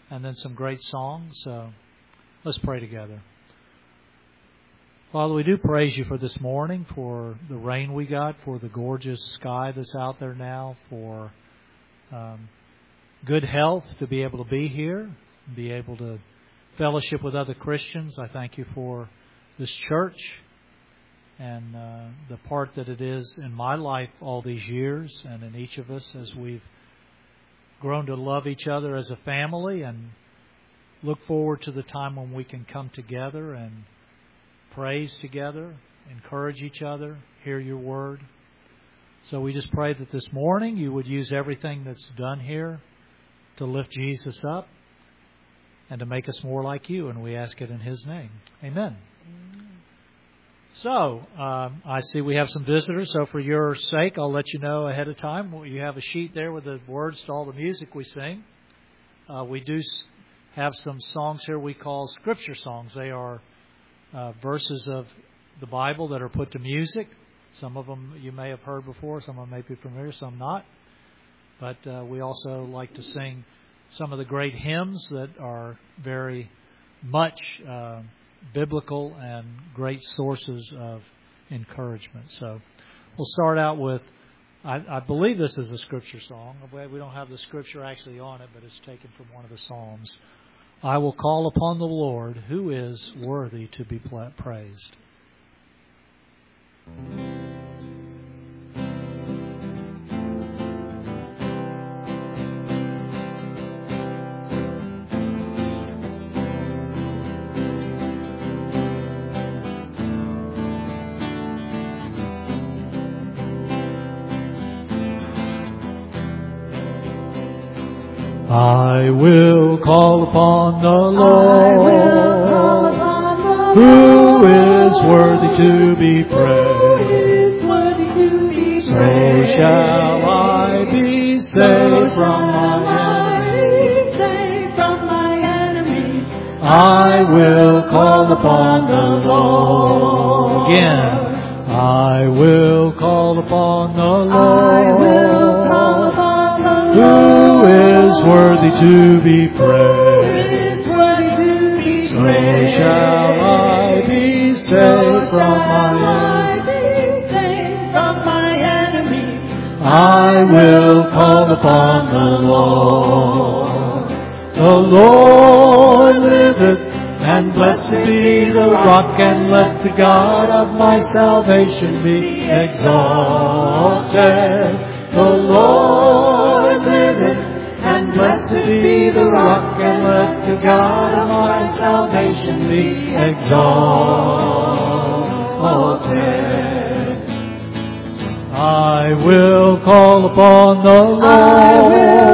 and then some great songs. So let's pray together. Father, we do praise you for this morning, for the rain we got, for the gorgeous sky that's out there now, for good health to be able to be here, be able to fellowship with other Christians. I thank you for this church and the part that it is in my life all these years and in each of us as we've grown to love each other as a family and look forward to the time when we can come together and praise together, encourage each other, hear your word. So we just pray that this morning you would use everything that's done here to lift Jesus up and to make us more like you, and we ask it in his name. Amen. So, I see we have some visitors, so for your sake, I'll let you know ahead of time. You have a sheet there with the words to all the music we sing. We do have some songs here we call scripture songs. They are verses of the Bible that are put to music. Some of them you may have heard before, some of them may be familiar, some not. But we also like to sing some of the great hymns that are very much biblical and great sources of encouragement. So we'll start out with, I believe this is a scripture song. We don't have the scripture actually on it, but it's taken from one of the Psalms. I will call upon the Lord, who is worthy to be praised. I will call upon the Lord, who is worthy to be praised. So shall I be saved from my enemies. I will call upon the Lord. Again, I will call upon the Lord, who is worthy to be praised. So shall I be saved from my enemies. I will call upon the Lord. The Lord liveth, and blessed be the rock, and let the God of my salvation be exalted. The Lord liveth, and blessed be the rock, and let the God of my salvation be exalted. I will call upon the Lord,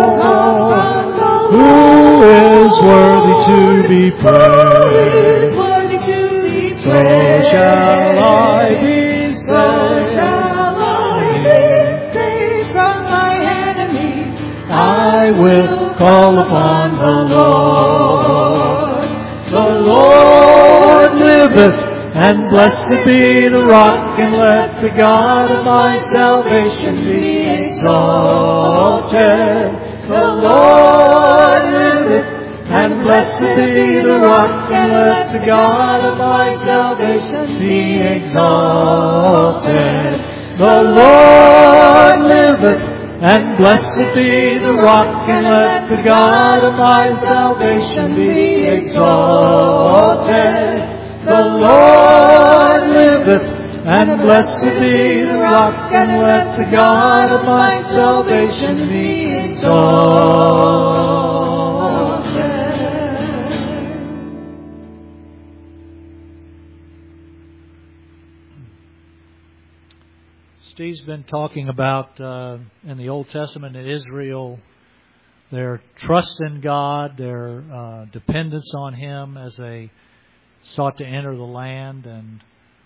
who is worthy to be praised. So shall I be saved. I will call upon the Lord. The Lord liveth, and blessed be the rock, and let the God of my salvation be exalted. The Lord liveth, and blessed be the rock, and let the God of my salvation be exalted. The Lord liveth, and blessed be the rock, and let the God of my salvation be exalted. The Lord liveth, and blessed be the rock, and let the God of my salvation be exalted. Steve's been talking about in the Old Testament in Israel, their trust in God, their dependence on Him as they sought to enter the land and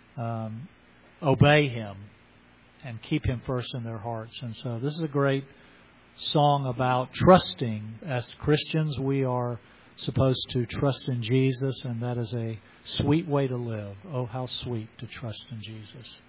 obey Him and keep Him first in their hearts. And so this is a great song about trusting. As Christians, we are supposed to trust in Jesus, and that is a sweet way to live. Oh, how sweet to trust in Jesus.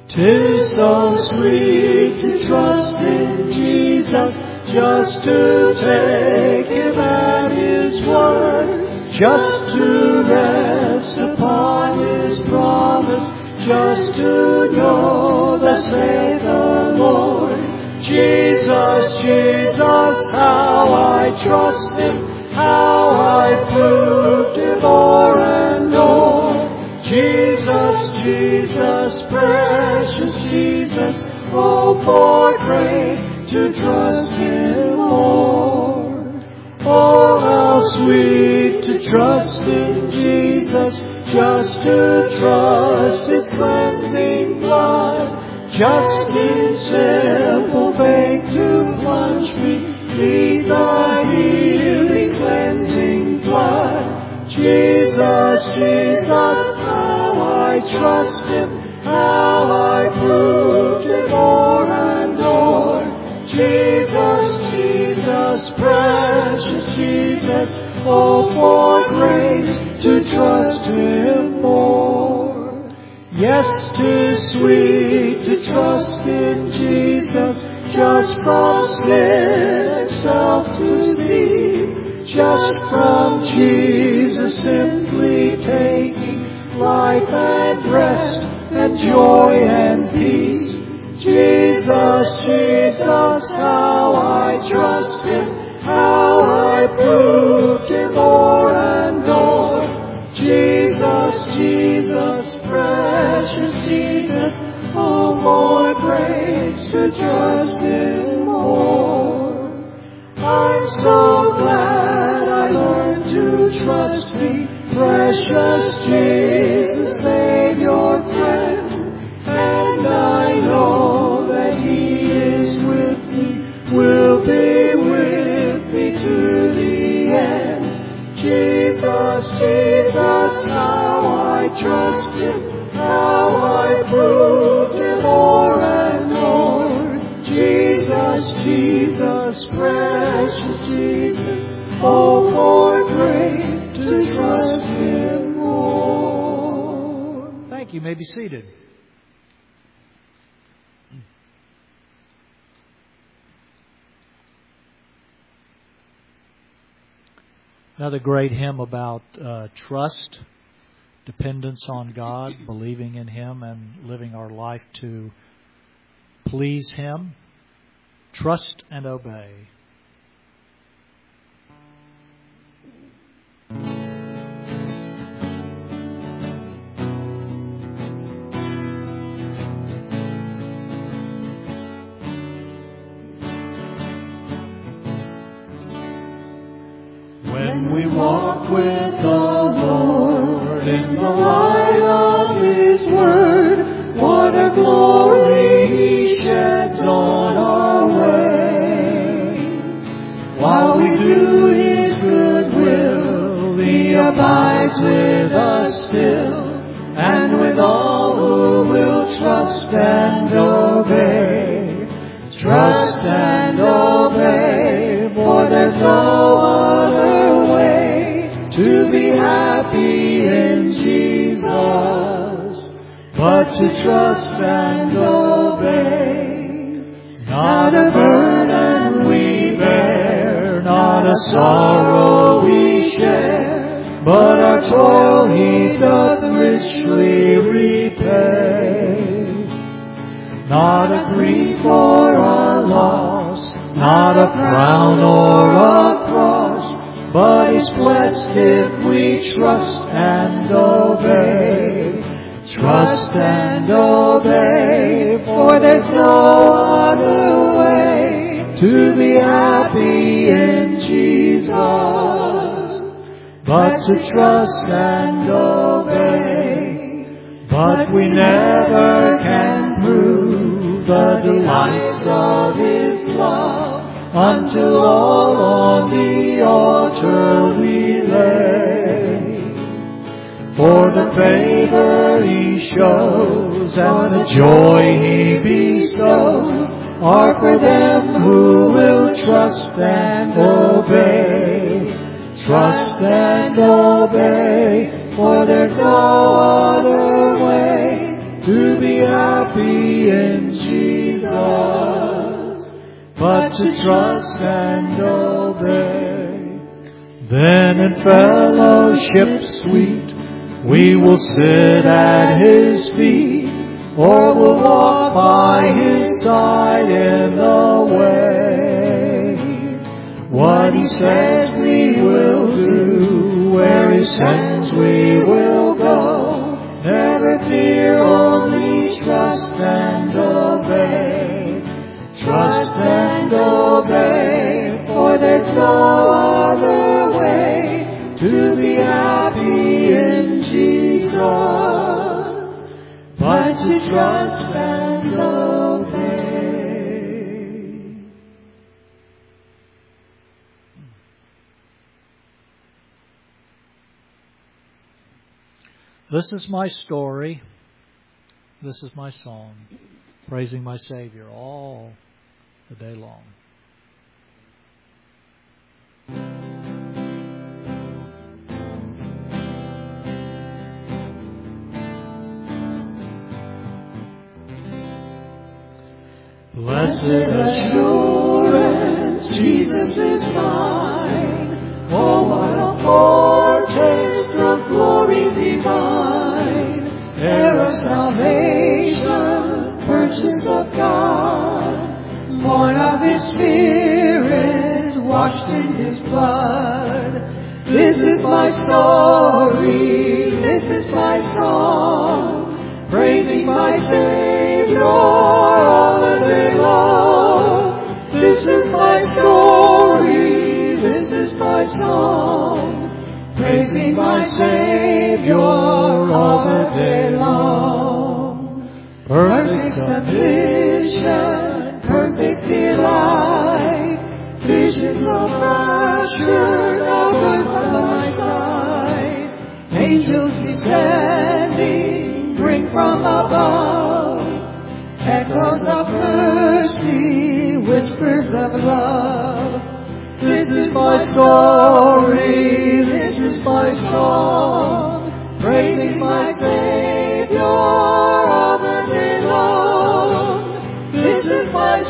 'Tis so sweet to trust in Jesus, just to take Him at His word, just to rest upon His promise, just to know thus saith the Lord. Jesus, Jesus, how I trust Him, how I proved Him o'er and o'er. Jesus, Jesus, precious Jesus, oh, for grace to trust Him more. Oh, how sweet to trust in Jesus, just to trust His cleansing blood, just in simple faith to plunge me beneath the healing cleansing flood. Jesus, Jesus, how I trust Him, how I proved Him o'er and o'er. Jesus, Jesus, precious Jesus, oh, for grace to trust Him more. Yes, 'tis sweet to trust in Jesus, just from sin and self to thee, just from Jesus simply taking life and rest and joy and peace. Jesus, Jesus, how I trust Him, how I proved Him o'er and o'er. Jesus, Jesus, precious Jesus, oh, for grace to trust Him more. I'm so glad I learned to trust Thee, precious Jesus, Savior, friend. And I know that He is with me, will be with me to the end. Jesus, Jesus, how I trust Him, how I proved Him o'er and o'er. Jesus, Jesus, precious Jesus, oh, for grace to trust Him more. Thank you. You may be seated. Another great hymn about trust, dependence on God, believing in Him, and living our life to please Him. Trust and obey. When we walk with the Lord in the light of His Word, what a glory He sheds on our way. While we do His good will, He abides with us still, and with all who will trust and obey. Trust and obey, for there's no other way to be happy in Jesus, but to trust and obey. Not a burden we bear, not a sorrow we share, but our toil He doth richly repay. Not a grief or a loss, not a crown or a cross, but is blessed if we trust and obey. Trust and obey, for there's no other way to be happy in Jesus, but to trust and obey. But we never can prove the delights of His love until all on the altar we lay. For the favor He shows and the joy He bestows are for them who will trust and obey. Trust and obey, for there's no other way to be happy in Jesus, but to trust and obey. Then in fellowship sweet, we will sit at His feet, or we'll walk by His side in the way. What He says we will do, where He sends we will go. Never fear, only trust and obey. Trust and obey, for there's no other way to be happy in Jesus, but to trust and obey. This is my story. This is my song, praising my Savior all the day long. Blessed assurance, Jesus is mine. Oh, what a foretaste of glory divine. Heir of salvation, purchase of God, born of His Spirit, washed in His blood. This is my story, this is my song, praising my Savior all the day long. This is my story, this is my song, praising my Savior all the day long. Perfect submission, perfect delight, visions of rapture now good by my side. Angels descending, bring from above echoes of mercy, whispers of love. This is my story, this is my song, praising my Savior all the day long. This is my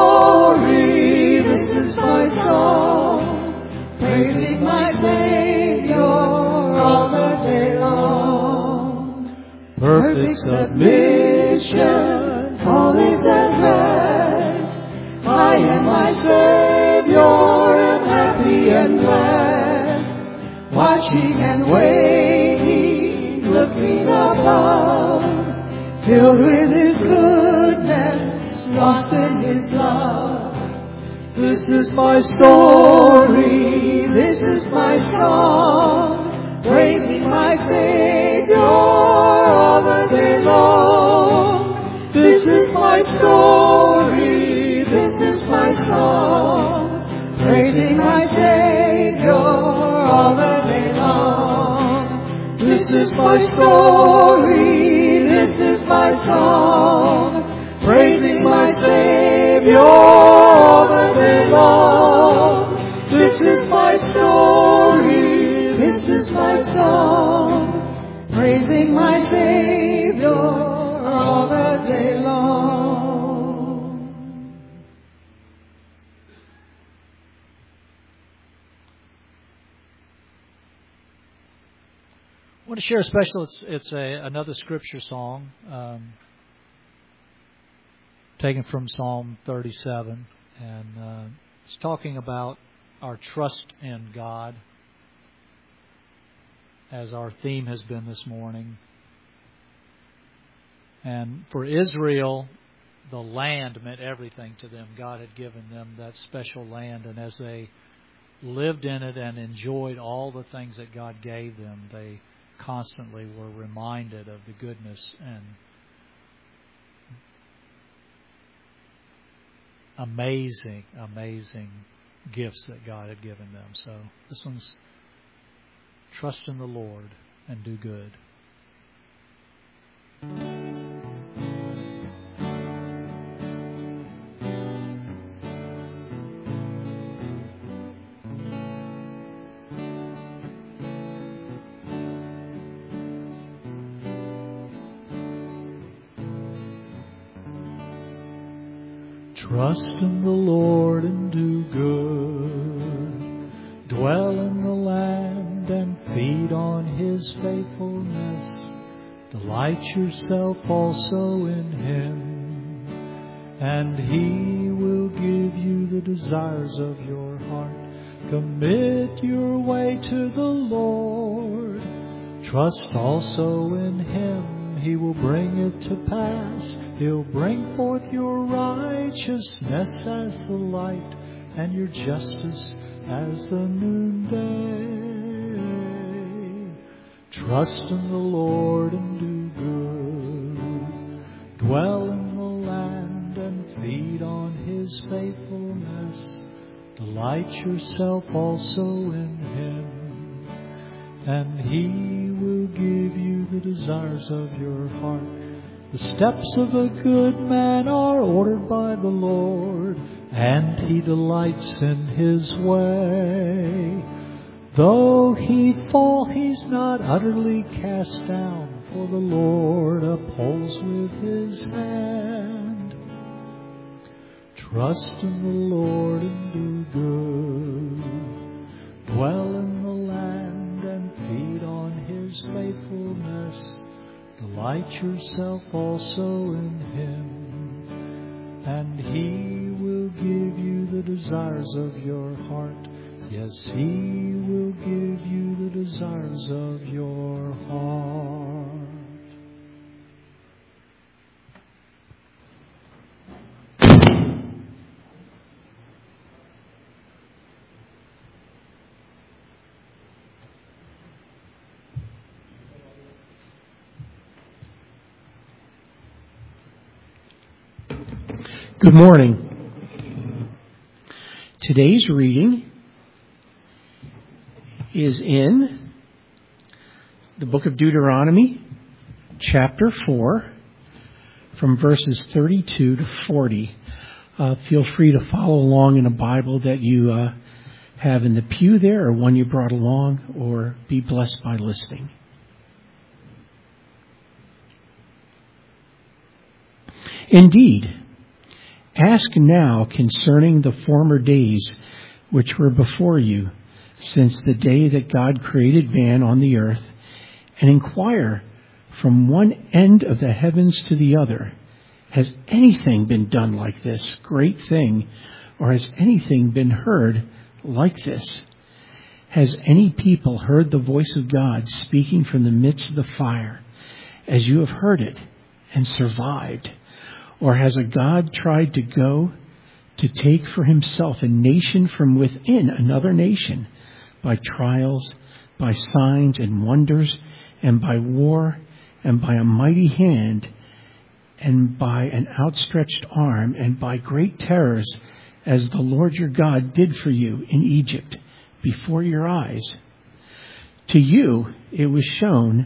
story, this is my song, praising my Savior all the day long. Perfect submission, all is at rest. I and my Savior am happy and blessed, watching and waiting, looking above, filled with His goodness, lost in His love. This is my story, this is my song, praising my Savior all the day long. This is my story, this is my song, praising my Savior all the day long. This is my story, this is my song, praising my Savior all the day long. This is my story, this is my song, praising my Savior all the day long. I want to share a special. It's another scripture song taken from Psalm 37, and it's talking about our trust in God, as our theme has been this morning. And for Israel, the land meant everything to them. God had given them that special land, and as they lived in it and enjoyed all the things that God gave them, they constantly were reminded of the goodness and amazing gifts that God had given them. So this one's trust in the Lord and do good. Trust in the Lord and do good. Dwell in the land and feed on His faithfulness. Delight yourself also in Him, and He will give you the desires of your heart. Commit your way to the Lord. Trust also in Him. He will bring it to pass. He'll bring forth your righteousness as the light, and your justice as the noonday. Trust in the Lord and do good. Dwell in the land and feed on His faithfulness. Delight yourself also in Him, and He will give you the desires of your heart. The steps of a good man are ordered by the Lord, and He delights in His way. Though he fall, he's not utterly cast down, for the Lord upholds with His hand. Trust in the Lord and do good. Dwell in the land and feed on His faithfulness. Delight yourself also in Him, and He will give you the desires of your heart. Yes, He will give you the desires of your heart. Good morning. Today's reading is in the book of Deuteronomy, chapter 4, from verses 32 to 40. Feel free to follow along in a Bible that you have in the pew there, or one you brought along, or be blessed by listening. Indeed, ask now concerning the former days which were before you, since the day that God created man on the earth, and inquire from one end of the heavens to the other, has anything been done like this great thing, or has anything been heard like this? Has any people heard the voice of God speaking from the midst of the fire, as you have heard it, and survived? Or has a God tried to go to take for himself a nation from within another nation by trials, by signs and wonders, and by war, and by a mighty hand, and by an outstretched arm, and by great terrors, as the Lord your God did for you in Egypt before your eyes? To you it was shown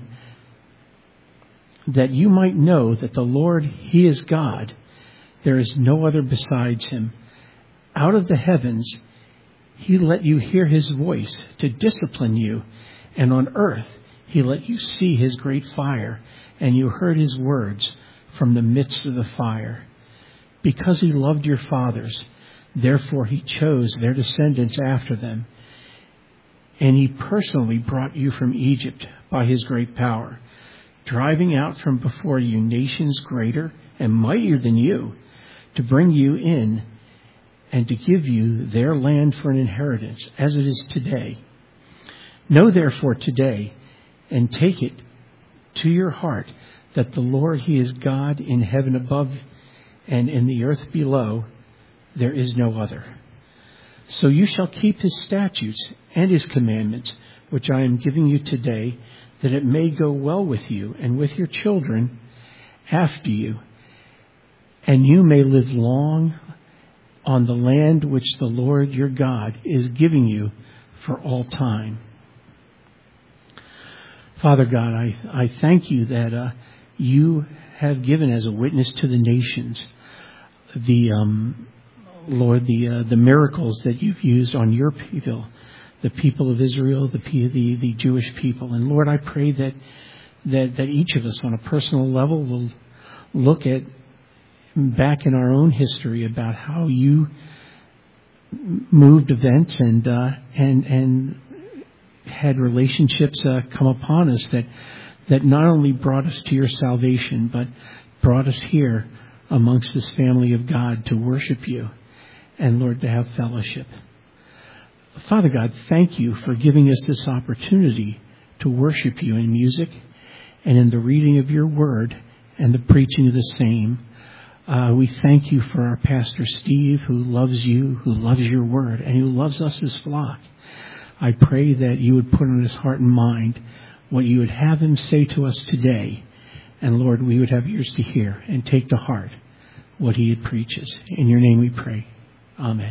that you might know that the Lord, He is God. There is no other besides Him. Out of the heavens, He let you hear His voice to discipline you, and on earth He let you see His great fire, and you heard His words from the midst of the fire. Because He loved your fathers, therefore He chose their descendants after them, and He personally brought you from Egypt by His great power, driving out from before you nations greater and mightier than you, to bring you in and to give you their land for an inheritance, as it is today. Know therefore today, and take it to your heart, that the Lord, He is God in heaven above and in the earth below. There is no other. So you shall keep His statutes and His commandments, which I am giving you today, that it may go well with you and with your children after you, and you may live long on the land which the Lord your God is giving you for all time. Father God, I thank you that you have given as a witness to the nations the miracles that you've used on your people, the people of Israel, the Jewish people. And Lord, I pray that each of us on a personal level will look at back in our own history about how you moved events and had relationships come upon us that not only brought us to your salvation, but brought us here amongst this family of God to worship you and, Lord, to have fellowship. Father God, thank you for giving us this opportunity to worship you in music and in the reading of your word and the preaching of the same. We thank you for our Pastor Steve, who loves you, who loves your word, and who loves us as flock. I pray that you would put on his heart and mind what you would have him say to us today. And Lord, we would have ears to hear and take to heart what he preaches. In your name we pray. Amen.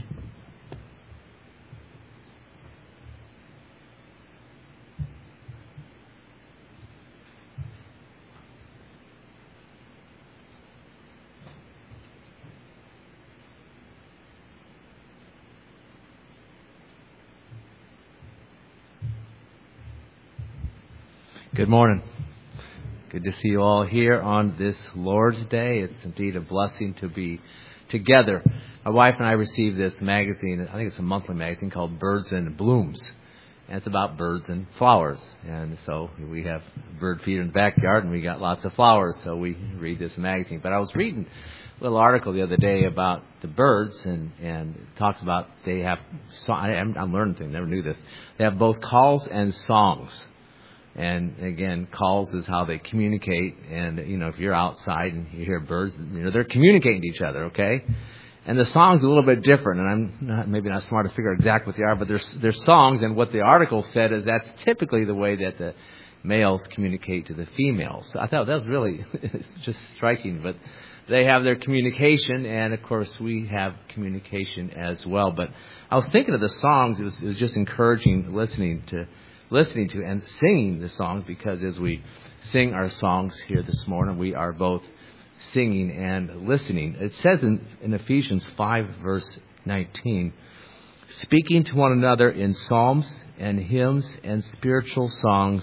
Good morning. Good to see you all here on this Lord's Day. It's indeed a blessing to be together. My wife and I received this magazine, I think it's a monthly magazine called Birds and Blooms. And it's about birds and flowers. And so we have bird feeder in the backyard and we got lots of flowers, so we read this magazine. But I was reading a little article the other day about the birds and it talks about they have, I'm learning things, never knew this. They have both calls and songs. And again, calls is how they communicate. And, if you're outside and you hear birds, they're communicating to each other, okay? And the song's a little bit different. And I'm maybe not smart to figure out exactly what they are, but they're songs. And what the article said is that's typically the way that the males communicate to the females. So I thought that was really it's just striking. But they have their communication, and of course we have communication as well. But I was thinking of the songs. It was just encouraging listening to and singing the songs, because as we sing our songs here this morning, we are both singing and listening. It says in Ephesians 5, verse 19, speaking to one another in psalms and hymns and spiritual songs,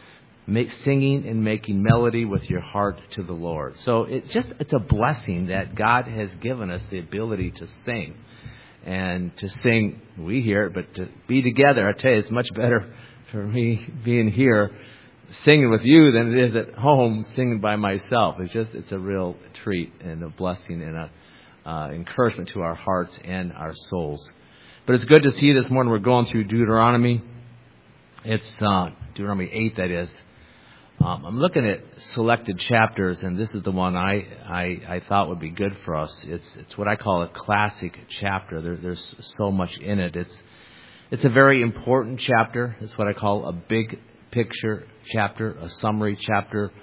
singing and making melody with your heart to the Lord. So it's a blessing that God has given us the ability to sing. And to sing, we hear it, but to be together, I tell you, it's much better for me being here singing with you than it is at home singing by myself. It's a real treat and a blessing and a encouragement to our hearts and our souls. But it's good to see you this morning. We're going through Deuteronomy. It's Deuteronomy 8, that is. I'm looking at selected chapters, and this is the one I thought would be good for us. It's what I call a classic chapter. There's so much in it. It's a very important chapter. It's what I call a big picture chapter, a summary chapter.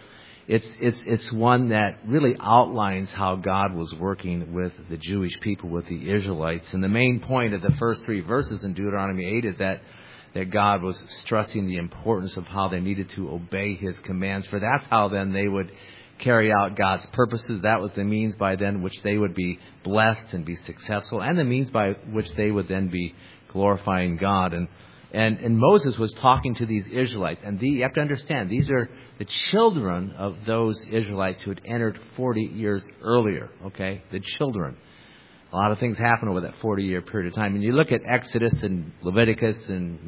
It's one that really outlines how God was working with the Jewish people, with the Israelites. And the main point of the first 3 verses in Deuteronomy 8 is that God was stressing the importance of how they needed to obey His commands. For that's how then they would carry out God's purposes. That was the means by then which they would be blessed and be successful, and the means by which they would then be glorifying God. And Moses was talking to these Israelites. And you have to understand, these are the children of those Israelites who had entered 40 years earlier. Okay? The children. A lot of things happen over that 40-year period of time. And you look at Exodus and Leviticus and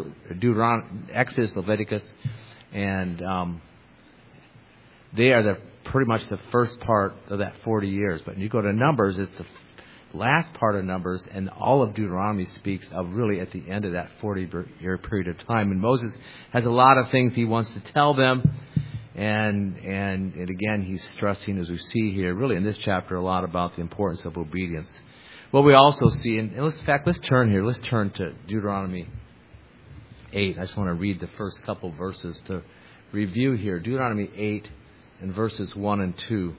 Exodus, Leviticus, and they are pretty much the first part of that 40 years. But when you go to Numbers, it's the last part of Numbers, and all of Deuteronomy speaks of really at the end of that 40-year period of time. And Moses has a lot of things he wants to tell them, and again, he's stressing, as we see here, really in this chapter, a lot about the importance of obedience. What we also see, let's turn here. Let's turn to Deuteronomy 8. I just want to read the first couple verses to review here. Deuteronomy 8 and verses 1 and 2.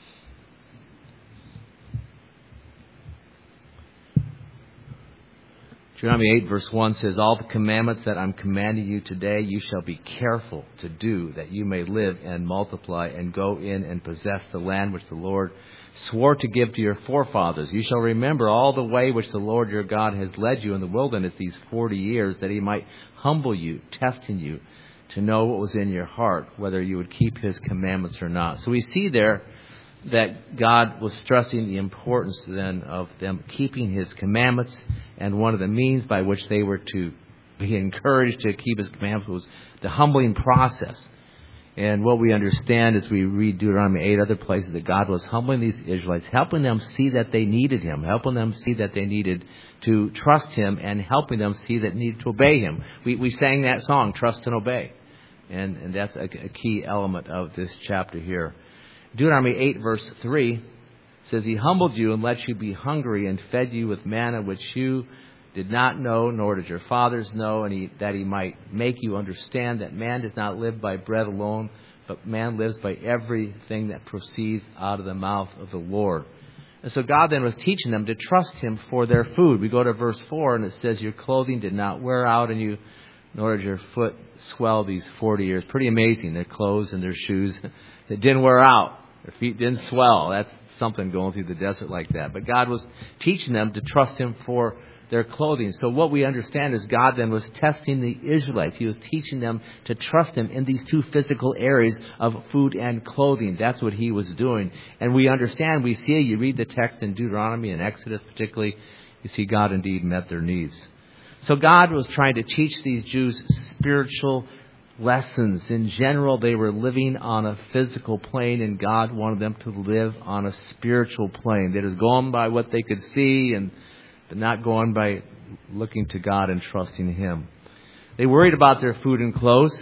Deuteronomy 8 verse 1 says, all the commandments that I'm commanding you today, you shall be careful to do, that you may live and multiply and go in and possess the land which the Lord swore to give to your forefathers. You shall remember all the way which the Lord your God has led you in the wilderness these 40 years, that He might humble you, testing you, to know what was in your heart, whether you would keep His commandments or not. So we see there that God was stressing the importance then of them keeping His commandments, and one of the means by which they were to be encouraged to keep His commandments was the humbling process. And what we understand as we read Deuteronomy 8, other places, that God was humbling these Israelites, helping them see that they needed Him, helping them see that they needed to trust Him, and helping them see that they needed to obey Him. We sang that song, Trust and Obey. And that's a key element of this chapter here. Deuteronomy 8, verse 3 says, He humbled you and let you be hungry and fed you with manna which you did not know, nor did your fathers know, and that He might make you understand that man does not live by bread alone, but man lives by everything that proceeds out of the mouth of the Lord. And so God then was teaching them to trust Him for their food. We go to verse 4, and it says, Your clothing did not wear out in you, nor did your foot swell these 40 years. Pretty amazing, their clothes and their shoes. It didn't wear out. Their feet didn't swell. That's something going through the desert like that. But God was teaching them to trust Him for their clothing. So what we understand is God then was testing the Israelites. He was teaching them to trust Him in these two physical areas of food and clothing. That's what He was doing. And we understand, we see, you read the text in Deuteronomy and Exodus particularly, you see God indeed met their needs. So God was trying to teach these Jews spiritual lessons. In general, they were living on a physical plane, and God wanted them to live on a spiritual plane that is going by what they could see, but not going by looking to God and trusting Him. They worried about their food and clothes.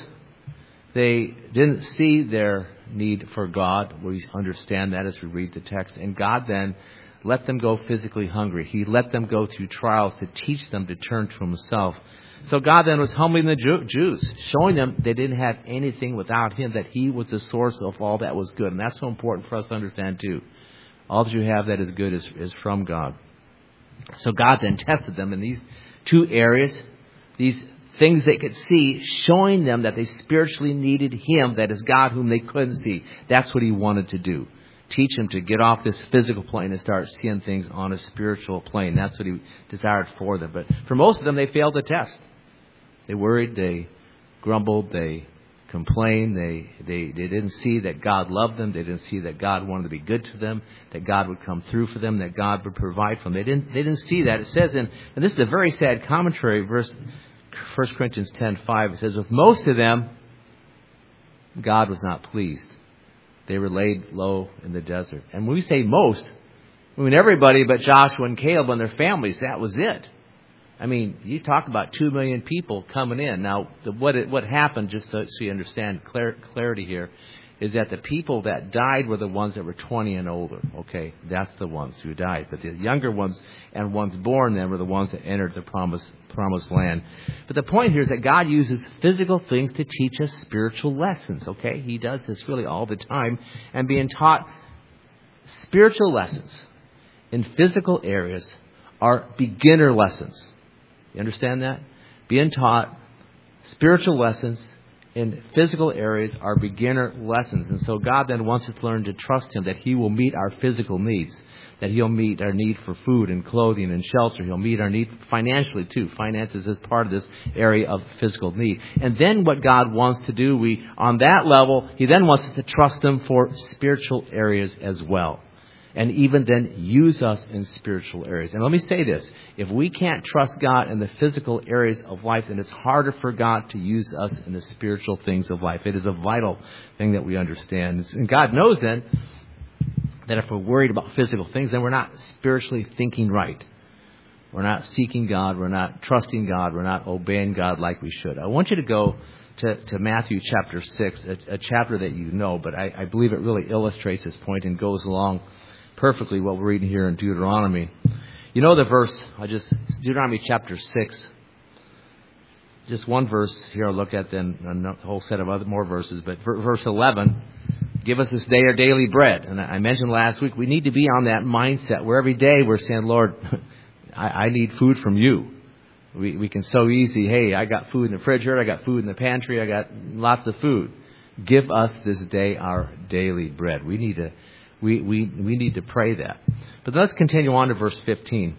They didn't see their need for God. We understand that as we read the text. And God then let them go physically hungry. He let them go through trials to teach them to turn to Himself. So God then was humbling the Jews, showing them they didn't have anything without Him, that He was the source of all that was good. And that's so important for us to understand too. All that you have that is good is from God. So God then tested them in these two areas, these things they could see, showing them that they spiritually needed Him, that is God whom they couldn't see. That's what He wanted to do. Teach them to get off this physical plane and start seeing things on a spiritual plane. That's what He desired for them. But for most of them, they failed the test. They worried, they grumbled, they complained, they didn't see that God loved them, they didn't see that God wanted to be good to them, that God would come through for them, that God would provide for them. They didn't see that. It says and this is a very sad commentary, verse 1 Corinthians 10:5, it says, with most of them, God was not pleased. They were laid low in the desert. And when we say most, I mean everybody but Joshua and Caleb and their families, that was it. I mean, you talk about 2 million people coming in. Now, what happened, just so you understand clarity here, is that the people that died were the ones that were 20 and older. Okay, that's the ones who died. But the younger ones and ones born then were the ones that entered the promised land. But the point here is that God uses physical things to teach us spiritual lessons. Okay, He does this really all the time. And being taught spiritual lessons in physical areas are beginner lessons. You understand that? Being taught spiritual lessons in physical areas are beginner lessons. And so God then wants us to learn to trust Him, that He will meet our physical needs, that He'll meet our need for food and clothing and shelter. He'll meet our need financially too. Finances is part of this area of physical need. And then what God wants to do, on that level, He then wants us to trust Him for spiritual areas as well. And even then use us in spiritual areas. And let me say this. If we can't trust God in the physical areas of life, then it's harder for God to use us in the spiritual things of life. It is a vital thing that we understand. And God knows then that if we're worried about physical things, then we're not spiritually thinking right. We're not seeking God. We're not trusting God. We're not obeying God like we should. I want you to go to Matthew chapter 6, a chapter that you know, but I believe it really illustrates this point and goes along perfectly what we're reading here in Deuteronomy. You know the verse, Deuteronomy chapter 6. Just one verse here I'll look at, then a whole set of more verses. But verse 11, give us this day our daily bread. And I mentioned last week, we need to be on that mindset where every day we're saying, Lord, I need food from You. We can so easy, hey, I got food in the refrigerator, I got food in the pantry, I got lots of food. Give us this day our daily bread. We need to pray that. But let's continue on to verse 15.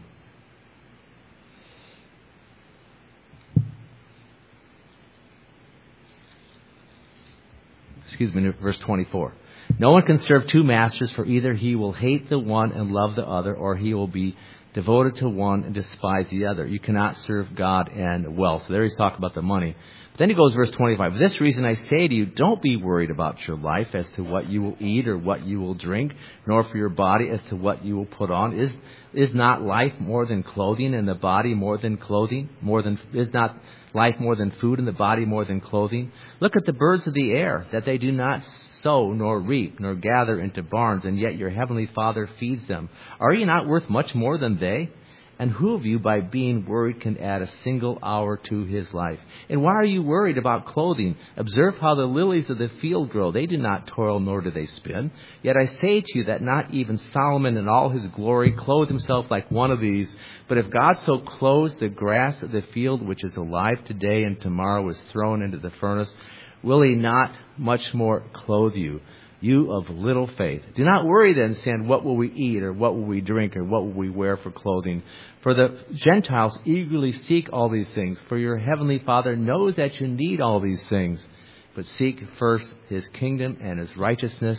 Verse 24. No one can serve two masters, for either he will hate the one and love the other, or he will be devoted to one and despise the other. You cannot serve God and wealth. So there he's talking about the money. But then he goes, verse 25. For this reason I say to you, don't be worried about your life as to what you will eat or what you will drink, nor for your body as to what you will put on. Is not life more than clothing, and the body more than clothing? Is not life more than food, and the body more than clothing? Look at the birds of the air, that they do not sow, nor reap, nor gather into barns, and yet your heavenly Father feeds them. Are you not worth much more than they? And who of you, by being worried, can add a single hour to his life? And why are you worried about clothing? Observe how the lilies of the field grow. They do not toil, nor do they spin. Yet I say to you that not even Solomon in all his glory clothed himself like one of these. But if God so clothes the grass of the field, which is alive today and tomorrow is thrown into the furnace, will he not much more clothe you? You of little faith. Do not worry then, saying, what will we eat, or what will we drink, or what will we wear for clothing? For the Gentiles eagerly seek all these things, for your heavenly Father knows that you need all these things. But seek first his kingdom and his righteousness,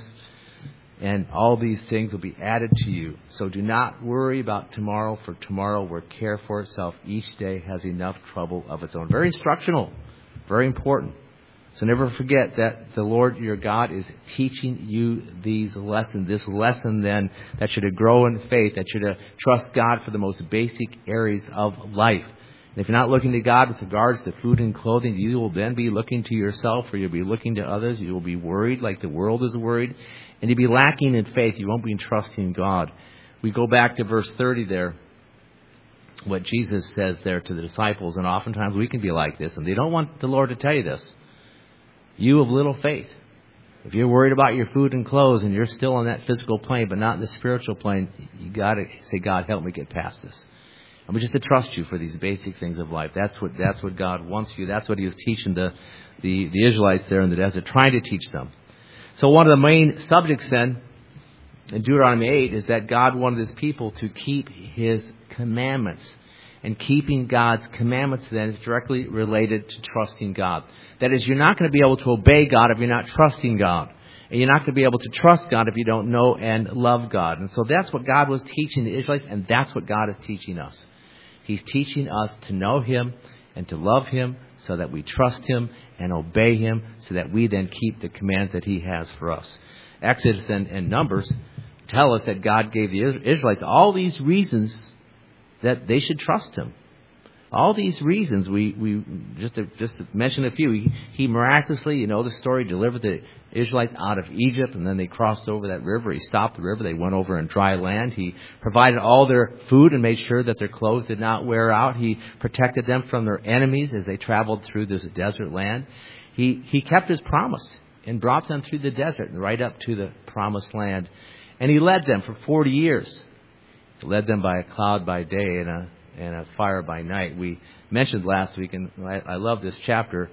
and all these things will be added to you. So do not worry about tomorrow, for tomorrow will care for itself. Each day has enough trouble of its own. Very instructional, very important. So never forget that the Lord your God is teaching you these lessons. This lesson then that you're to grow in faith, that you're to trust God for the most basic areas of life. And if you're not looking to God with regards to food and clothing, you will then be looking to yourself, or you'll be looking to others. You will be worried like the world is worried. And you'll be lacking in faith. You won't be trusting God. We go back to verse 30 there. What Jesus says there to the disciples. And oftentimes we can be like this. And they don't want the Lord to tell you this. You of little faith. If you're worried about your food and clothes and you're still on that physical plane but not in the spiritual plane, you got to say, God, help me get past this. I'm just to trust you for these basic things of life. That's what God wants you. That's what he was teaching the Israelites there in the desert, trying to teach them. So one of the main subjects then in Deuteronomy 8 is that God wanted his people to keep his commandments. And keeping God's commandments then is directly related to trusting God. That is, you're not going to be able to obey God if you're not trusting God. And you're not going to be able to trust God if you don't know and love God. And so that's what God was teaching the Israelites, and that's what God is teaching us. He's teaching us to know him and to love him so that we trust him and obey him so that we then keep the commands that he has for us. Exodus and Numbers tell us that God gave the Israelites all these reasons that they should trust him. All these reasons, we just to mention a few. He miraculously, you know the story, delivered the Israelites out of Egypt, and then they crossed over that river. He stopped the river. They went over in dry land. He provided all their food and made sure that their clothes did not wear out. He protected them from their enemies as they traveled through this desert land. He kept his promise and brought them through the desert and right up to the promised land. And he led them for 40 years. He led them by a cloud by day and a fire by night. We mentioned last week, and I love this chapter,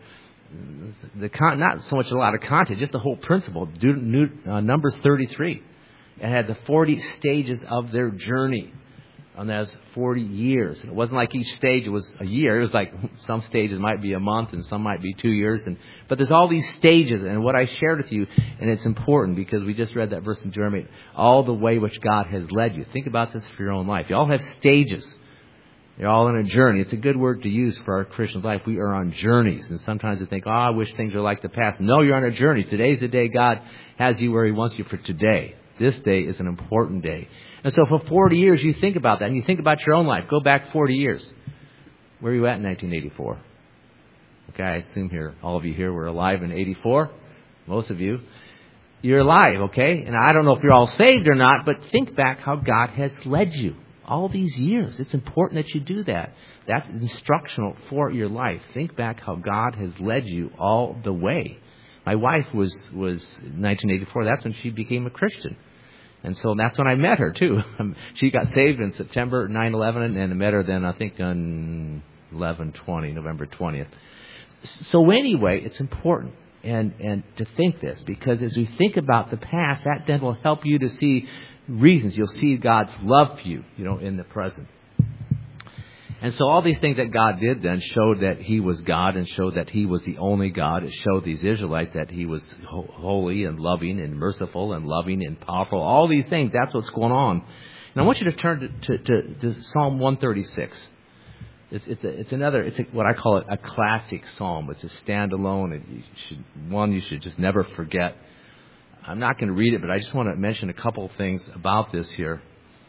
not so much a lot of content, just the whole principle. Numbers 33. It had the 40 stages of their journey. And that's 40 years. And it wasn't like each stage was a year. It was like some stages might be a month and some might be 2 years. But there's all these stages. And what I shared with you, and it's important because we just read that verse in Jeremiah, all the way which God has led you. Think about this for your own life. You all have stages. You're all on a journey. It's a good word to use for our Christian life. We are on journeys. And sometimes we think, I wish things were like the past. No, you're on a journey. Today's the day God has you where he wants you for today. This day is an important day. And so for 40 years, you think about that. And you think about your own life. Go back 40 years. Where were you at in 1984? Okay, I assume here, all of you here were alive in 84. Most of you. You're alive, okay? And I don't know if you're all saved or not, but think back how God has led you all these years. It's important that you do that. That's instructional for your life. Think back how God has led you all the way. My wife was 1984. That's when she became a Christian. And so that's when I met her, too. She got saved in September 9/11, and I met her then, I think, on November 20th. So anyway, it's important and to think this, because as we think about the past, that then will help you to see reasons. You'll see God's love for you, in the present. And so all these things that God did then showed that He was God and showed that He was the only God. It showed these Israelites that He was holy and loving and merciful and loving and powerful. All these things, that's what's going on. And I want you to turn to Psalm 136. It's what I call a classic psalm. It's a standalone. And you should just never forget. I'm not going to read it, but I just want to mention a couple of things about this here.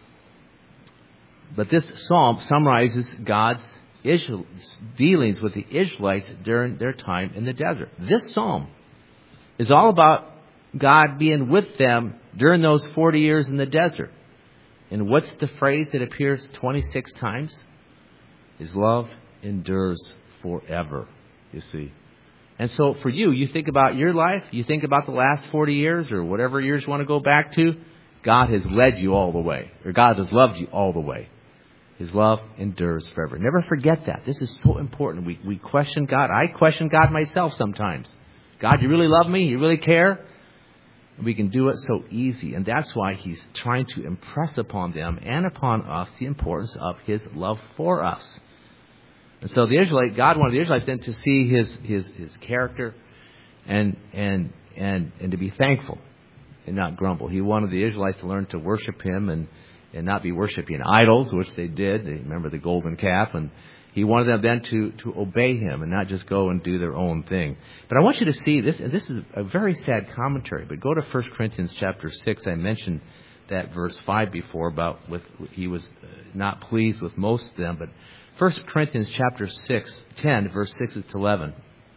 But this psalm summarizes God's dealings with the Israelites during their time in the desert. This psalm is all about God being with them during those 40 years in the desert. And what's the phrase that appears 26 times? His love endures forever, you see. And so for you think about your life, you think about the last 40 years or whatever years you want to go back to, God has led you all the way, or God has loved you all the way. His love endures forever. Never forget that. This is so important. We question God. I question God myself sometimes. God, you really love me? You really care? And we can do it so easy. And that's why He's trying to impress upon them and upon us the importance of His love for us. And so God wanted the Israelites then to see His character and to be thankful and not grumble. He wanted the Israelites to learn to worship Him and not be worshiping idols, which they did. They remember the golden calf. And He wanted them then to obey Him and not just go and do their own thing. But I want you to see this, and this is a very sad commentary, but go to 1 Corinthians chapter 6. I mentioned that verse 5 before about He was not pleased with most of them. But 1 Corinthians chapter 10, verse 6 to 11.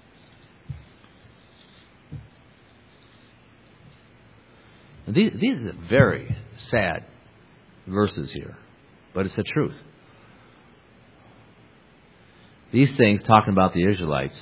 These are very sad verses here, but it's the truth. These things, talking about the Israelites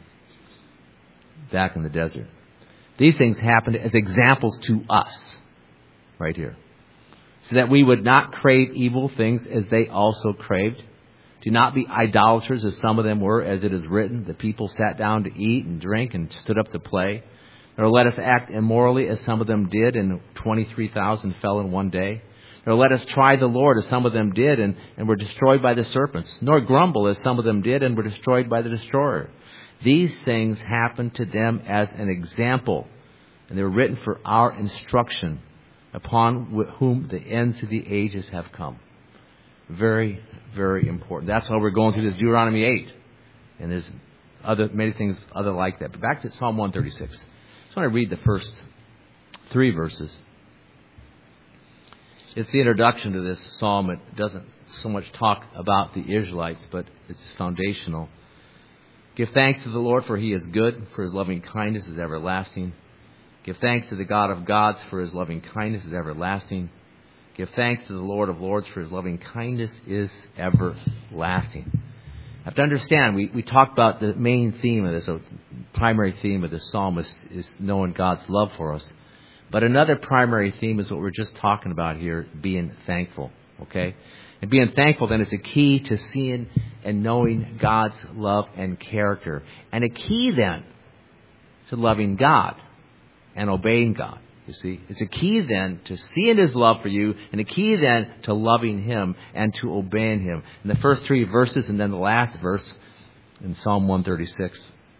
back in the desert, these things happened as examples to us right here, so that we would not crave evil things as they also craved. Do not be idolaters as some of them were, as it is written, the people sat down to eat and drink and stood up to play. Nor let us act immorally as some of them did, and 23,000 fell in one day. Nor let us try the Lord as some of them did and were destroyed by the serpents. Nor grumble as some of them did and were destroyed by the destroyer. These things happened to them as an example, and they were written for our instruction, upon whom the ends of the ages have come. Very, very important. That's why we're going through this Deuteronomy 8. And there's many things other like that. But back to Psalm 136. I just want to read the first 3 verses. It's the introduction to this psalm. It doesn't so much talk about the Israelites, but it's foundational. Give thanks to the Lord, for He is good, for His loving kindness is everlasting. Give thanks to the God of gods, for His loving kindness is everlasting. Give thanks to the Lord of lords, for His loving kindness is everlasting. You have to understand, we talked about the main theme of this, the primary theme of this psalm is knowing God's love for us. But another primary theme is what we're just talking about here, being thankful. Okay? And being thankful then is a key to seeing and knowing God's love and character. And a key then to loving God and obeying God. You see, it's a key then to seeing His love for you, and a key then to loving Him and to obeying Him. In the first 3 verses, and then the last verse in Psalm 136.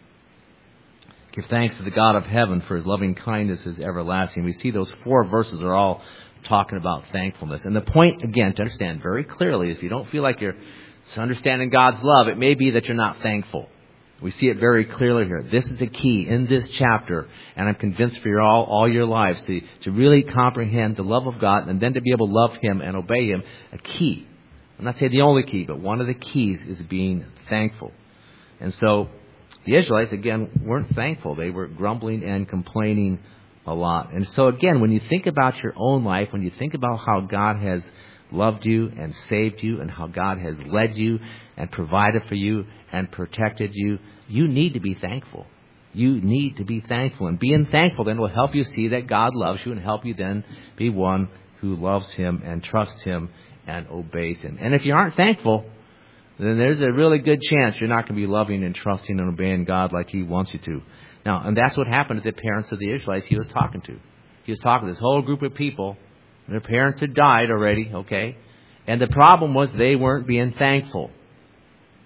Give thanks to the God of heaven, for His loving kindness is everlasting. We see those 4 verses are all talking about thankfulness. And the point, again, to understand very clearly, if you don't feel like you're understanding God's love, it may be that you're not thankful. We see it very clearly here. This is the key in this chapter, and I'm convinced for all your lives to really comprehend the love of God and then to be able to love Him and obey Him. A key. I'm not saying the only key, but one of the keys is being thankful. And so the Israelites, again, weren't thankful. They were grumbling and complaining a lot. And so, again, when you think about your own life, when you think about how God has loved you and saved you and how God has led you and provided for you and protected you, you need to be thankful. You need to be thankful. And being thankful then will help you see that God loves you and help you then be one who loves Him and trusts Him and obeys Him. And if you aren't thankful, then there's a really good chance you're not going to be loving and trusting and obeying God like He wants you to. Now, and that's what happened to the parents of the Israelites He was talking to. He was talking to this whole group of people. Their parents had died already, okay? And the problem was they weren't being thankful.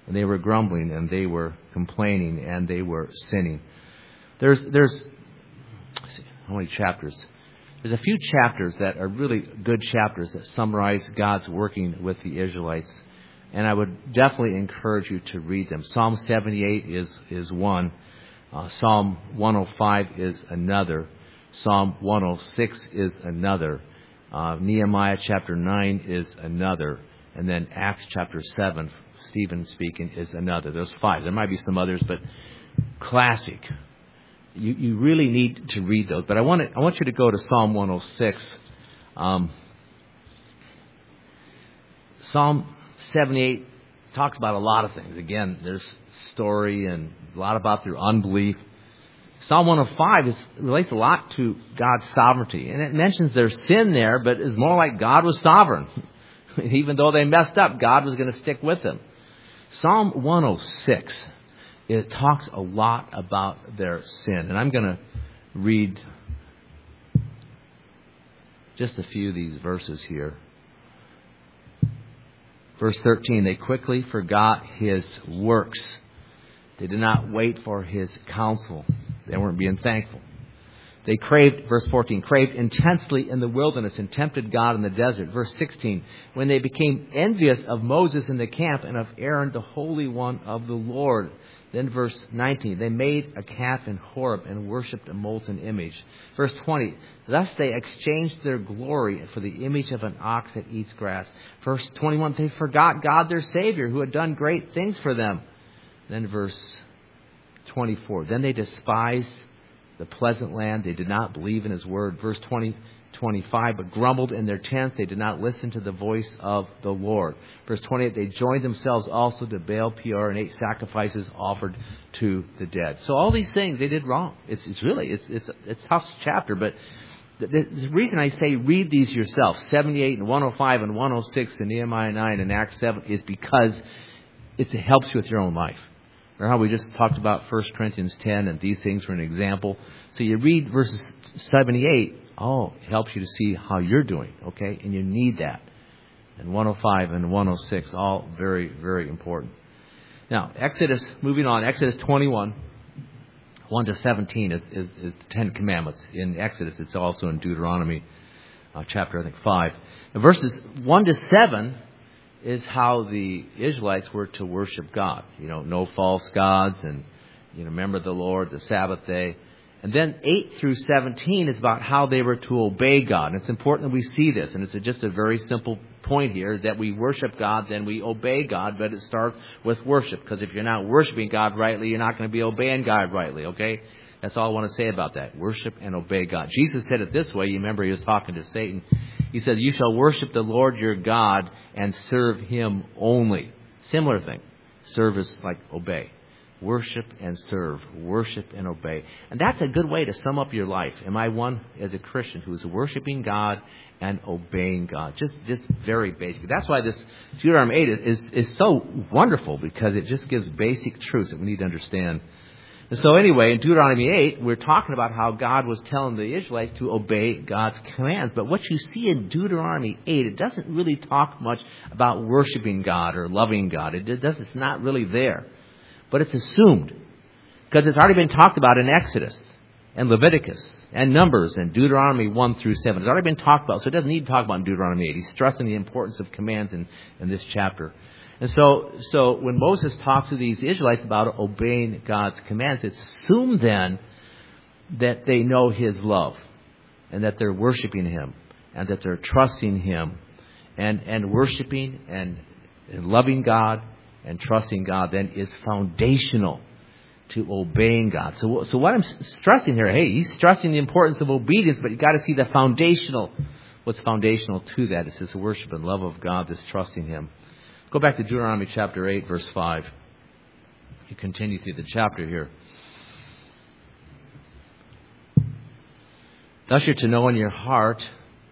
and they were grumbling, and they were complaining, and they were sinning. There's let's see, how many chapters? There's a few chapters that are really good chapters that summarize God's working with the Israelites. And I would definitely encourage you to read them. Psalm 78 is one. Psalm 105 is another. Psalm 106 is another. Nehemiah chapter 9 is another. And then Acts chapter 7, Stephen speaking, is another. There's 5. There might be some others, but classic. You really need to read those. But I want you to go to Psalm 106. Psalm 78 talks about a lot of things. Again, there's story and a lot about their unbelief. Psalm 105 relates a lot to God's sovereignty. And it mentions their sin there, but it's more like God was sovereign. Even though they messed up, God was going to stick with them. Psalm 106, it talks a lot about their sin. And I'm going to read just a few of these verses here. Verse 13, they quickly forgot his works. They did not wait for his counsel. They weren't being thankful. They craved, verse 14, craved intensely in the wilderness and tempted God in the desert. Verse 16, when they became envious of Moses in the camp and of Aaron, the Holy One of the Lord. Then verse 19, they made a calf in Horeb and worshipped a molten image. Verse 20, thus they exchanged their glory for the image of an ox that eats grass. Verse 21, they forgot God their Savior who had done great things for them. Then verse 24, then they despised the pleasant land. They did not believe in his word. Verse 25, but grumbled in their tents. They did not listen to the voice of the Lord. Verse 28, they joined themselves also to Baal Peor and ate sacrifices offered to the dead. So all these things they did wrong. It's a tough chapter, but the reason I say read these yourself, 78 and 105 and 106 and Nehemiah 9 and Acts 7, is because it helps you with your own life. Remember how we just talked about 1 Corinthians 10 and these things were an example. So you read verses 78, it helps you to see how you're doing, okay? And you need that. And 105 and 106, all very, very important. Now, moving on, Exodus 21, 1 to 17 is the Ten Commandments. In Exodus, it's also in Deuteronomy chapter, 5. Now, verses 1 to 7 is how the Israelites were to worship God. No false gods and, remember the Lord, the Sabbath day. And then 8 through 17 is about how they were to obey God. And it's important that we see this. And it's just a very simple point here that we worship God, then we obey God. But it starts with worship. Because if you're not worshiping God rightly, you're not going to be obeying God rightly, okay? That's all I want to say about that. Worship and obey God. Jesus said it this way. You remember he was talking to Satan. He said, you shall worship the Lord your God and serve him only. Similar thing. Serve is like obey. Worship and serve. Worship and obey. And that's a good way to sum up your life. Am I one as a Christian who is worshiping God and obeying God? Just very basic. That's why this Deuteronomy 8 is so wonderful, because it just gives basic truths that we need to understand. And so anyway, in Deuteronomy 8, we're talking about how God was telling the Israelites to obey God's commands. But what you see in Deuteronomy 8, it doesn't really talk much about worshiping God or loving God. It's not really there. But it's assumed, because it's already been talked about in Exodus and Leviticus and Numbers and Deuteronomy 1 through 7. It's already been talked about, so it doesn't need to talk about in Deuteronomy 8. He's stressing the importance of commands in this chapter. And so when Moses talks to these Israelites about obeying God's commands, it's assumed then that they know his love and that they're worshiping him and that they're trusting him, and worshiping and loving God and trusting God then is foundational to obeying God. So what I'm stressing here, he's stressing the importance of obedience, but you got to see the foundational, what's foundational to that. It's this worship and love of God, this trusting him. Go back to Deuteronomy chapter 8, verse 5. You continue through the chapter here. Thus you're to know in your heart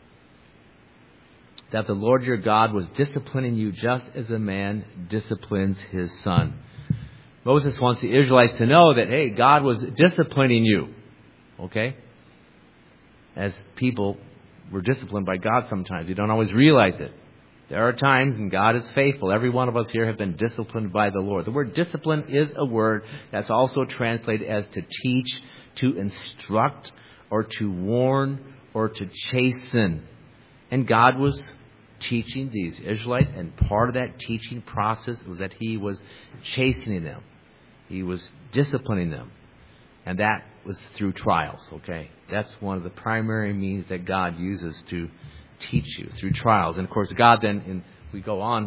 that the Lord your God was disciplining you just as a man disciplines his son. Moses wants the Israelites to know that, God was disciplining you. Okay? As people were disciplined by God sometimes. You don't always realize it. There are times, and God is faithful. Every one of us here have been disciplined by the Lord. The word discipline is a word that's also translated as to teach, to instruct, or to warn, or to chasten. And God was teaching these Israelites, and part of that teaching process was that He was chastening them. He was disciplining them. And that was through trials, okay? That's one of the primary means that God uses to teach you, through trials. And of course, God then, we go on,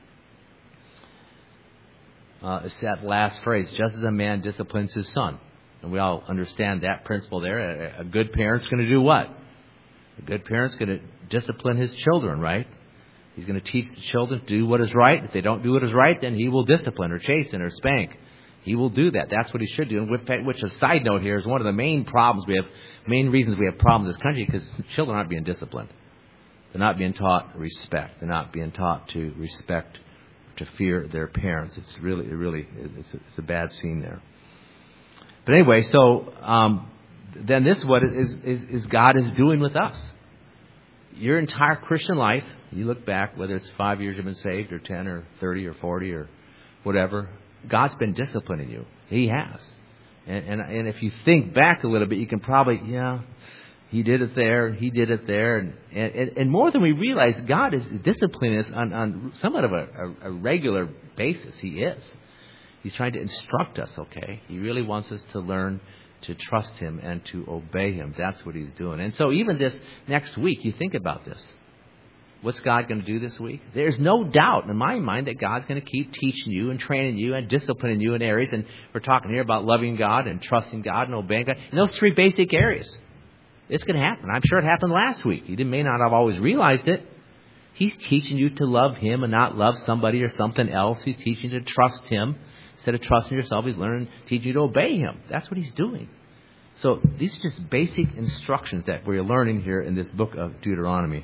it's that last phrase, just as a man disciplines his son. And we all understand that principle there. A good parent's going to do what? A good parent's going to discipline his children, right? He's going to teach the children to do what is right. If they don't do what is right, then he will discipline or chasten or spank. He will do that. That's what he should do. And which a side note here is one of the main problems main reasons we have problems in this country, because children aren't being disciplined. They're not being taught respect. They're not being taught to respect, to fear their parents. It's it's a bad scene there. But anyway, so then this is what is God is doing with us. Your entire Christian life, you look back, whether it's 5 years you've been saved, or 10, or 30, or 40, or whatever, God's been disciplining you. He has. And if you think back a little bit, you can probably, He did it there, He did it there. And more than we realize, God is disciplining us on somewhat of a regular basis. He is. He's trying to instruct us, okay? He really wants us to learn to trust Him and to obey Him. That's what He's doing. And so even this next week, you think about this. What's God going to do this week? There's no doubt in my mind that God's going to keep teaching you and training you and disciplining you in areas. And we're talking here about loving God and trusting God and obeying God. In those three basic areas. It's going to happen. I'm sure it happened last week. You may not have always realized it. He's teaching you to love Him and not love somebody or something else. He's teaching you to trust Him. Instead of trusting yourself, He's teaching you to obey Him. That's what He's doing. So these are just basic instructions that we're learning here in this book of Deuteronomy.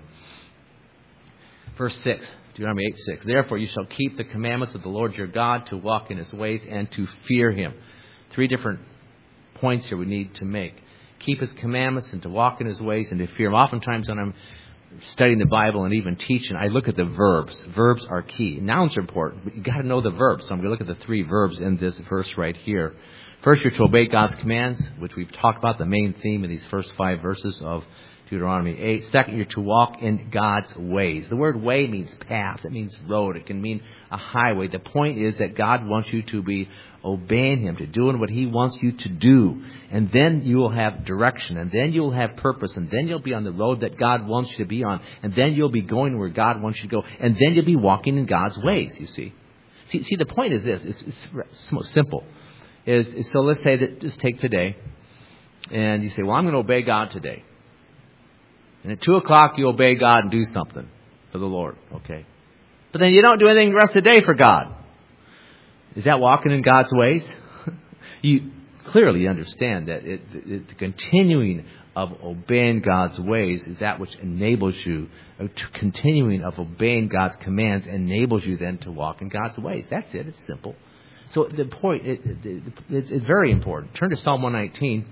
Verse 6, Deuteronomy 8:6. Therefore you shall keep the commandments of the Lord your God, to walk in His ways and to fear Him. 3 different points here we need to make. Keep His commandments and to walk in His ways and to fear Him. Oftentimes when I'm studying the Bible and even teaching, I look at the verbs. Verbs are key. Nouns are important, but you got to know the verbs. So I'm going to look at the 3 verbs in this verse right here. First, you're to obey God's commands, which we've talked about, the main theme in these first 5 verses of Deuteronomy 8. Second, you're to walk in God's ways. The word way means path. It means road. It can mean a highway. The point is that God wants you to be obeying Him, to doing what He wants you to do. And then you will have direction. And then you'll have purpose. And then you'll be on the road that God wants you to be on. And then you'll be going where God wants you to go. And then you'll be walking in God's ways, you see. See, the point is this. It's simple. So let's say that, just take today. And you say, well, I'm going to obey God today. And at 2 o'clock, you obey God and do something for the Lord, okay? But then you don't do anything the rest of the day for God. Is that walking in God's ways? You clearly understand that the continuing of obeying God's ways is that which enables you, continuing of obeying God's commands enables you then to walk in God's ways. That's it. It's simple. So the point, it's very important. Turn to Psalm 119,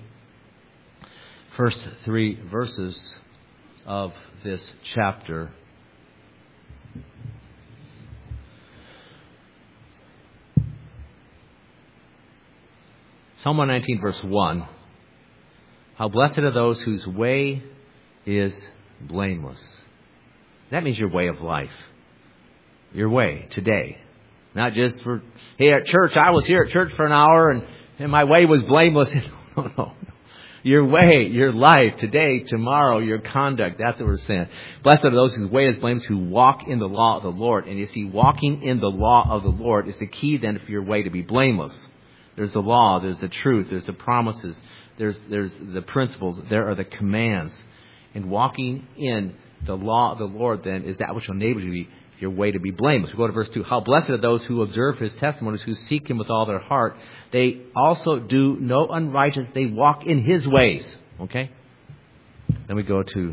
first 3 verses of this chapter. Psalm 119 verse 1. How blessed are those whose way is blameless. That means your way of life. Your way today. Not just hey, at church, I was here at church for an hour and my way was blameless. No. Your way, your life, today, tomorrow, your conduct. That's what we're saying. Blessed are those whose way is blameless, who walk in the law of the Lord. And you see, walking in the law of the Lord is the key then for your way to be blameless. There's the law, there's the truth, there's the promises, there's the principles, there are the commands. And walking in the law of the Lord then is that which will enable you your way to be blameless. We go to verse 2. How blessed are those who observe His testimonies, who seek Him with all their heart. They also do no unrighteousness. They walk in His ways. Okay? Then we go to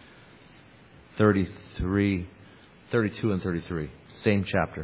32 and 33. Same chapter.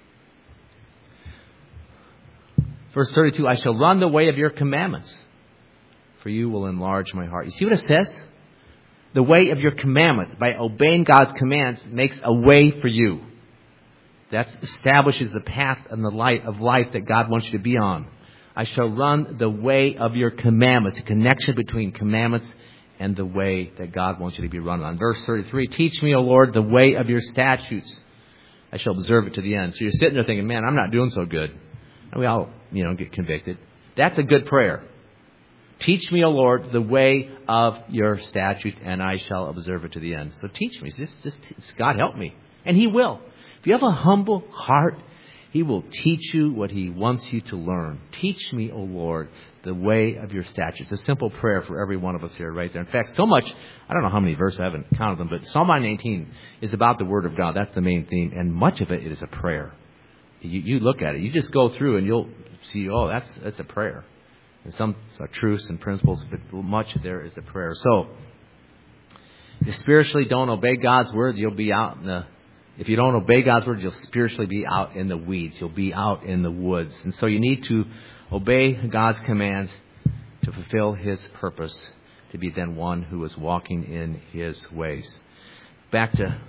Verse 32. I shall run the way of your commandments, for you will enlarge my heart. You see what it says? the way of your commandments. By obeying God's commands makes a way for you. That establishes the path and the light of life that God wants you to be on. I shall run the way of your commandments. A connection between commandments and the way that God wants you to be run on. Verse 33, teach me, O Lord, the way of your statutes. I shall observe it to the end. So you're sitting there thinking, man, I'm not doing so good. And we all, get convicted. That's a good prayer. Teach me, O Lord, the way of your statutes, and I shall observe it to the end. So teach me. Just God help me. And He will. If you have a humble heart, He will teach you what He wants you to learn. Teach me, O Lord, the way of your statutes. A simple prayer for every one of us here right there. In fact, so much, I don't know how many verses, I haven't counted them, but Psalm 118 is about the Word of God. That's the main theme. And much of it is a prayer. You look at it. You just go through and you'll see, oh, that's a prayer. And some are truths and principles, but much there is a prayer. So, if you spiritually don't obey God's Word, you'll be out in the... If you don't obey God's Word, you'll spiritually be out in the weeds. You'll be out in the woods. And so you need to obey God's commands to fulfill His purpose, to be then one who is walking in His ways. Back to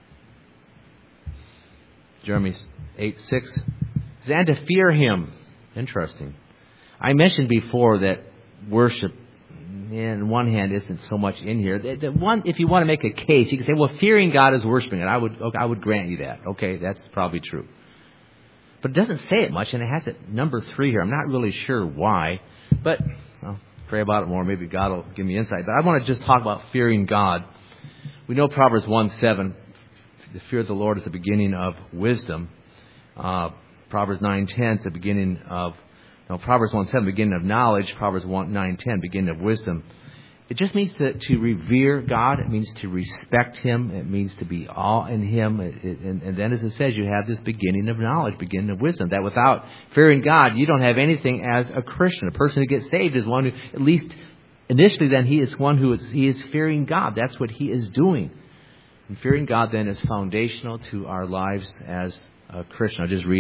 Jeremiah 8:6. And to fear Him. Interesting. I mentioned before that worship, on one hand, isn't so much in here. The one, if you want to make a case, you can say, well, fearing God is worshiping it. I would grant you that. Okay, that's probably true. But it doesn't say it much, and it has it number 3 here. I'm not really sure why, but I'll pray about it more. Maybe God will give me insight. But I want to just talk about fearing God. We know Proverbs 1:7, the fear of the Lord is the beginning of wisdom. Proverbs 9:10 is the beginning of... No, Proverbs 1:7, beginning of knowledge. Proverbs 9:10, beginning of wisdom. It just means to revere God. It means to respect Him. It means to be awe in Him. And then, as it says, you have this beginning of knowledge, beginning of wisdom. That without fearing God, you don't have anything as a Christian. A person who gets saved is one who, at least initially, then he is one he is fearing God. That's what he is doing. And fearing God then is foundational to our lives as a Christian. I'll just read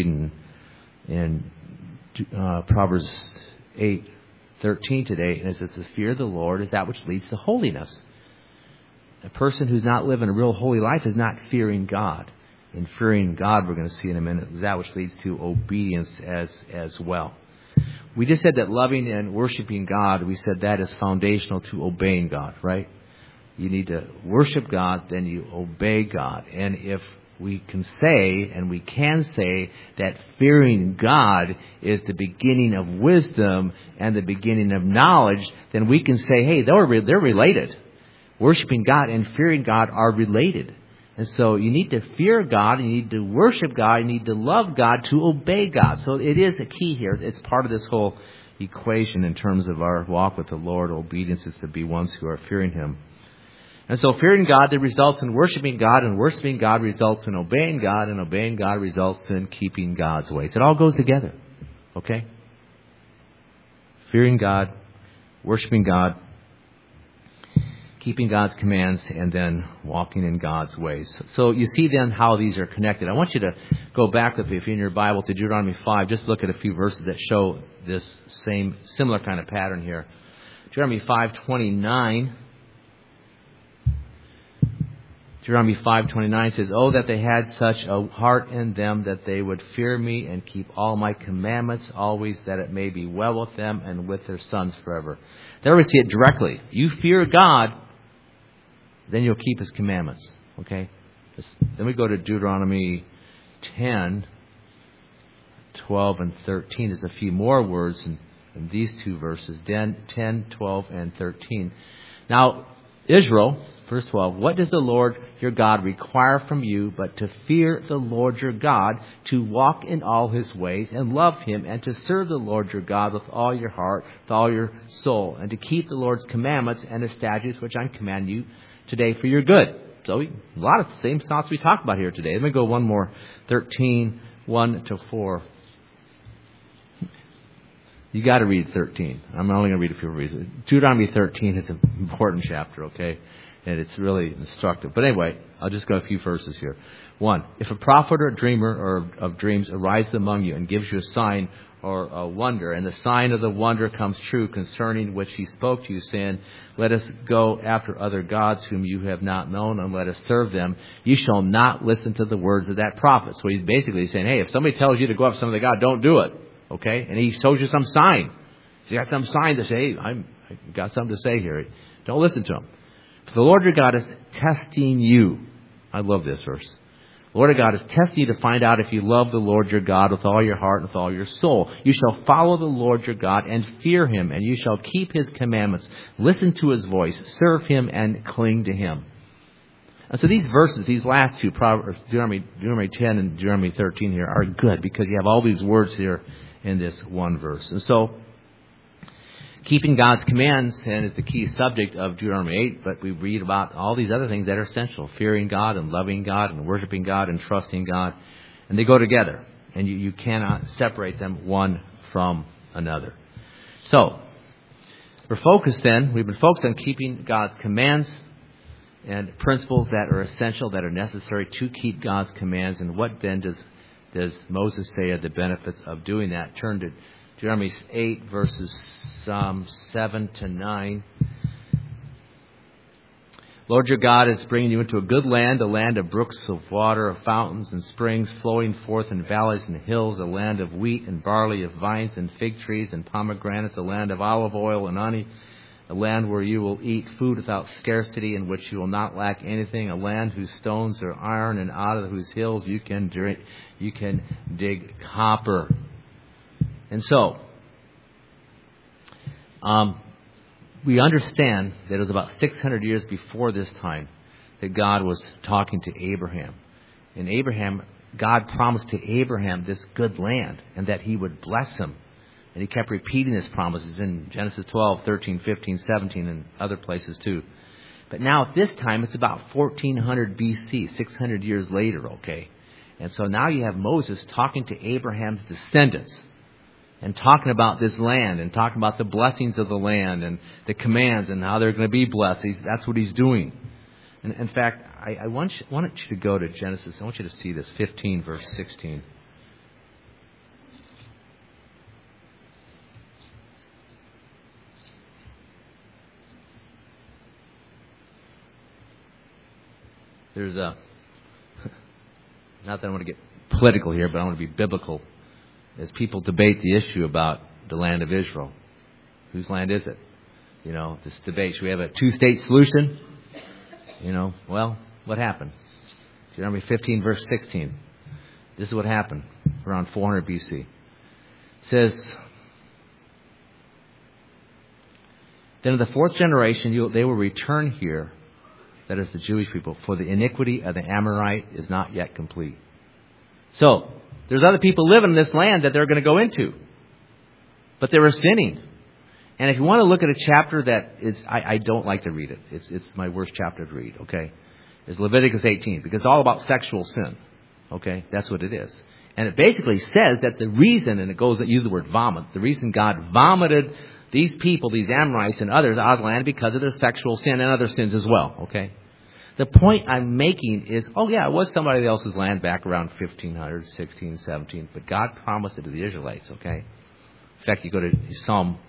in Proverbs 8:13 today, and it says, the fear of the Lord is that which leads to holiness. A person who's not living a real holy life is not fearing God. And fearing God, we're going to see in a minute, is that which leads to obedience as well. We just said that loving and worshiping God, we said that is foundational to obeying God, right? You need to worship God, then you obey God. And if we can say that fearing God is the beginning of wisdom and the beginning of knowledge, then we can say, hey, they're related. Worshiping God and fearing God are related. And so you need to fear God, you need to worship God, you need to love God to obey God. So it is a key here. It's part of this whole equation in terms of our walk with the Lord. Obedience is to be ones who are fearing Him. And so fearing God, that results in worshiping God, and worshiping God results in obeying God, and obeying God results in keeping God's ways. It all goes together. Okay? Fearing God, worshiping God, keeping God's commands, and then walking in God's ways. So you see then how these are connected. I want you to go back with me, if you're in your Bible, to Deuteronomy 5. Just look at a few verses that show this similar kind of pattern here. Deuteronomy 5:29. Deuteronomy 5:29 says, oh, that they had such a heart in them that they would fear me and keep all my commandments always, that it may be well with them and with their sons forever. There we see it directly. You fear God, then you'll keep His commandments. Okay? Then we go to Deuteronomy 10, 12, and 13. There's a few more words in these two verses. 10, 12, and 13. Now, Israel... Verse 12, what does the Lord your God require from you but to fear the Lord your God, to walk in all His ways and love Him, and to serve the Lord your God with all your heart, with all your soul, and to keep the Lord's commandments and the statutes which I command you today for your good. So a lot of the same thoughts we talked about here today. Let me go one more, 13, 1-4. You got to read 13. I'm only going to read a few reasons. Deuteronomy 13 is an important chapter, okay? And it's really instructive. But anyway, I'll just go a few verses here. 1. If a prophet or a dreamer or of dreams arises among you and gives you a sign or a wonder, and the sign of the wonder comes true concerning which he spoke to you, saying, let us go after other gods whom you have not known, and let us serve them, you shall not listen to the words of that prophet. So he's basically saying, hey, if somebody tells you to go after some other god, don't do it. Okay? And he shows you some sign. He's got some sign to say, hey, I've got something to say here. Don't listen to him. For the Lord your God is testing you. I love this verse. The Lord God is testing you to find out if you love the Lord your God with all your heart and with all your soul. You shall follow the Lord your God and fear him, and you shall keep his commandments. Listen to his voice, serve him, and cling to him. And so these verses, these last two, Deuteronomy 10 and Deuteronomy 13 here, are good because you have all these words here in this one verse. And so keeping God's commands is the key subject of Deuteronomy 8, but we read about all these other things that are essential. Fearing God and loving God and worshiping God and trusting God. And they go together. And you cannot separate them one from another. So, we've been focused on keeping God's commands and principles that are essential, that are necessary to keep God's commands. And what then does Moses say are the benefits of doing that? Turn to Deuteronomy 8, verses 7 to 9. Lord your God is bringing you into a good land, a land of brooks of water, of fountains and springs flowing forth in valleys and hills, a land of wheat and barley, of vines and fig trees and pomegranates, a land of olive oil and honey, a land where you will eat food without scarcity, in which you will not lack anything, a land whose stones are iron, and out of whose hills you can dig copper. And so, we understand that it was about 600 years before this time that God was talking to Abraham. And God promised to Abraham this good land and that he would bless him. And he kept repeating his promises in Genesis 12, 13, 15, 17, and other places too. But now at this time, it's about 1400 BC, 600 years later, okay? And so now you have Moses talking to Abraham's descendants and talking about this land and talking about the blessings of the land and the commands and how they're going to be blessed. That's what he's doing. And in fact, I want you to go to Genesis. I want you to see this, 15, verse 16. There's not that I want to get political here, but I want to be biblical. As people debate the issue about the land of Israel. Whose land is it? This debate. Should we have a two-state solution? Well, what happened? Deuteronomy 15, verse 16. This is what happened around 400 BC. It says, then in the fourth generation, they will return here, that is the Jewish people, for the iniquity of the Amorite is not yet complete. So, there's other people living in this land that they're going to go into. But they were sinning. And if you want to look at a chapter that is, I don't like to read it. It's my worst chapter to read, okay? It's Leviticus 18, because it's all about sexual sin. Okay? That's what it is. And it basically says that the reason, and use the word vomit, the reason God vomited these people, these Amorites and others out of the land because of their sexual sin and other sins as well, okay? The point I'm making is, it was somebody else's land back around 1500, 16, 17, but God promised it to the Israelites, okay? In fact, you go to Psalm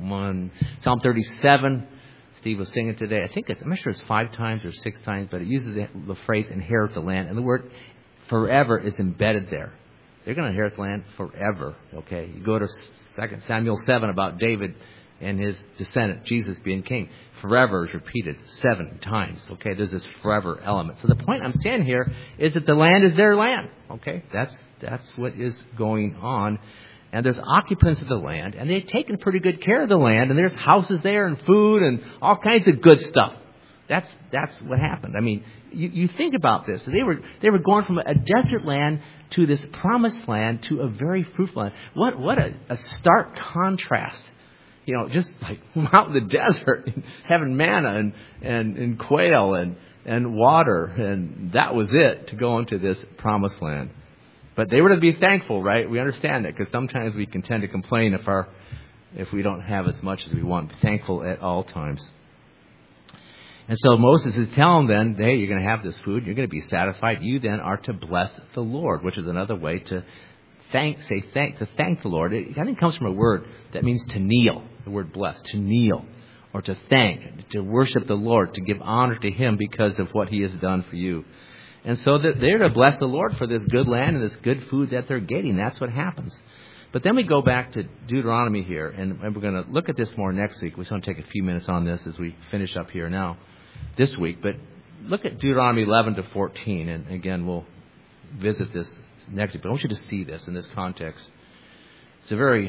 37, Steve was singing today. I'm not sure it's 5 times or 6 times, but it uses the phrase inherit the land, and the word forever is embedded there. They're going to inherit the land forever, okay? You go to 2 Samuel 7 about David and his descendant, Jesus, being king. Forever is repeated 7 times. Okay, there's this forever element. So the point I'm saying here is that the land is their land. Okay, that's what is going on. And there's occupants of the land, and they've taken pretty good care of the land, and there's houses there and food and all kinds of good stuff. That's what happened. I mean, you think about this. They were going from a desert land to this promised land to a very fruitful land. What a stark contrast. Just like out in the desert, having manna and quail and water, and that was it to go into this promised land. But they were to be thankful, right? We understand that because sometimes we can tend to complain if we don't have as much as we want. Be thankful at all times. And so Moses is telling them, hey, you're going to have this food. You're going to be satisfied. You then are to bless the Lord, which is another way to thank the Lord. It I think comes from a word that means to kneel. The word bless, to kneel, or to thank, to worship the Lord, to give honor to Him because of what He has done for you. And so that they're to bless the Lord for this good land and this good food that they're getting. That's what happens. But then we go back to Deuteronomy here, and we're going to look at this more next week. We're just going to take a few minutes on this as we finish up here now this week. But look at Deuteronomy 11 to 14, and again, we'll visit this next week. But I want you to see this in this context. It's a very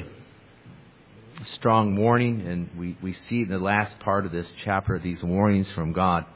strong warning, and we see in the last part of this chapter these warnings from God.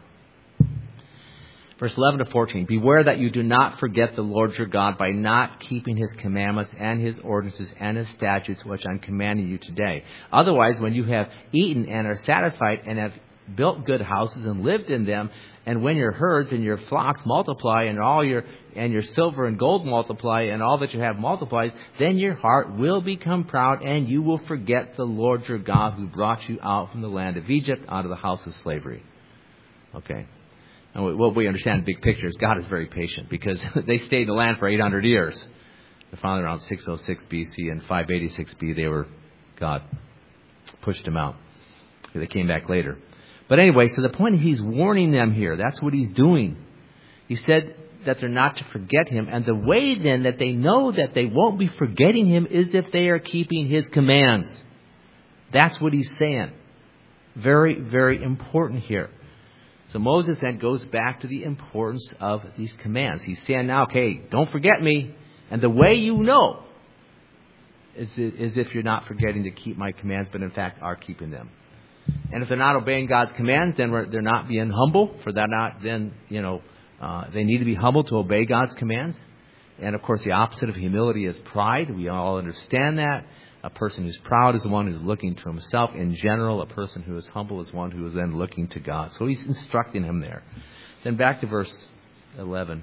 Verse 11 to 14, beware that you do not forget the Lord your God by not keeping His commandments and His ordinances and His statutes, which I'm commanding you today. Otherwise, when you have eaten and are satisfied and have built good houses and lived in them, and when your herds and your flocks multiply and your silver and gold multiply and all that you have multiplies, then your heart will become proud and you will forget the Lord your God who brought you out from the land of Egypt, out of the house of slavery. Okay. And what we understand, the big picture, is God is very patient because they stayed in the land for 800 years. They finally around 606 BC and 586 B, God pushed them out. They came back later. But anyway, so the point is He's warning them here. That's what He's doing. He said that they're not to forget Him. And the way then that they know that they won't be forgetting Him is if they are keeping His commands. That's what He's saying. Very, very important here. So Moses then goes back to the importance of these commands. He's saying now, okay, don't forget me. And the way you know is if you're not forgetting to keep my commands, but in fact are keeping them. And if they're not obeying God's commands, then they're not being humble. For that not, then, they need to be humble to obey God's commands. And of course, the opposite of humility is pride. We all understand that. A person who's proud is the one who's looking to himself. In general, a person who is humble is one who is then looking to God. So He's instructing him there. Then back to verse 11.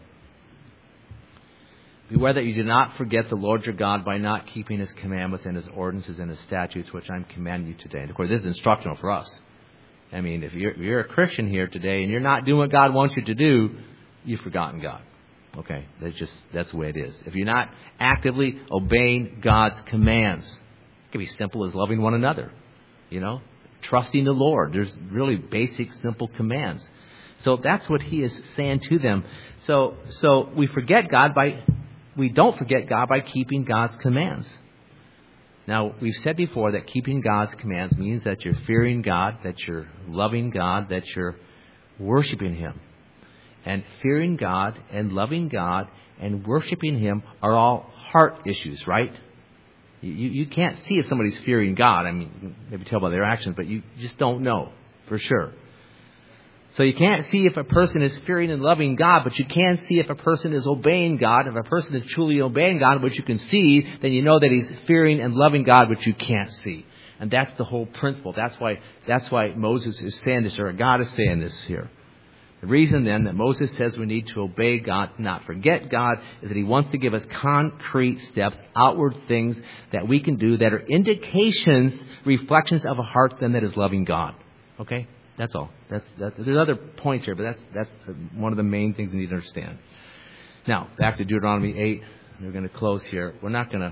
Beware that you do not forget the Lord your God by not keeping His commandments and His ordinances and His statutes, which I'm commanding you today. And of course, this is instructional for us. I mean, if you're a Christian here today and you're not doing what God wants you to do, you've forgotten God. Okay, that's the way it is. If you're not actively obeying God's commands, it can be simple as loving one another, trusting the Lord. There's really basic, simple commands. So that's what He is saying to them. So we don't forget God by keeping God's commands. Now, we've said before that keeping God's commands means that you're fearing God, that you're loving God, that you're worshiping Him. And fearing God and loving God and worshiping Him are all heart issues, right? You can't see if somebody's fearing God. I mean, you can maybe tell by their actions, but you just don't know for sure. So you can't see if a person is fearing and loving God, but you can see if a person is obeying God. If a person is truly obeying God, which you can see, then you know that he's fearing and loving God, which you can't see. And that's the whole principle. That's why Moses is saying this, or God is saying this here. The reason then that Moses says we need to obey God, not forget God, is that He wants to give us concrete steps, outward things that we can do that are indications, reflections of a heart then that is loving God. Okay? That's all. There's other points here, but that's one of the main things we need to understand. Now, back to Deuteronomy 8. We're going to close here. We're not going to...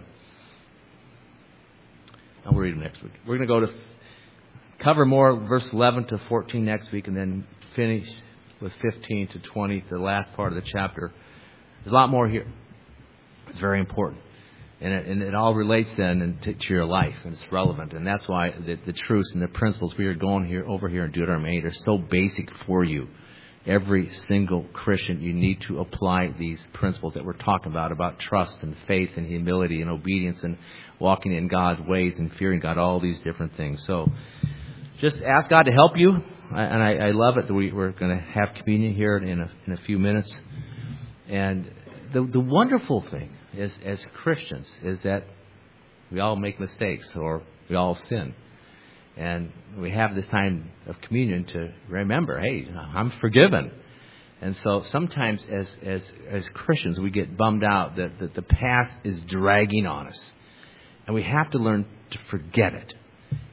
I'll read them next week. We're going to go to cover more verse 11 to 14 next week and then finish with 15 to 20, the last part of the chapter. There's a lot more here. It's very important. And it all relates then to your life, and it's relevant. And that's why the truths and the principles we are going over here in Deuteronomy 8 are so basic for you. Every single Christian, you need to apply these principles that we're talking about trust and faith and humility and obedience and walking in God's ways and fearing God, all these different things. So just ask God to help you. And I love it that we're going to have communion here in a few minutes. And the wonderful thing is, as Christians, is that we all make mistakes or we all sin. And we have this time of communion to remember, hey, I'm forgiven. And so sometimes as Christians, we get bummed out that the past is dragging on us. And we have to learn to forget it.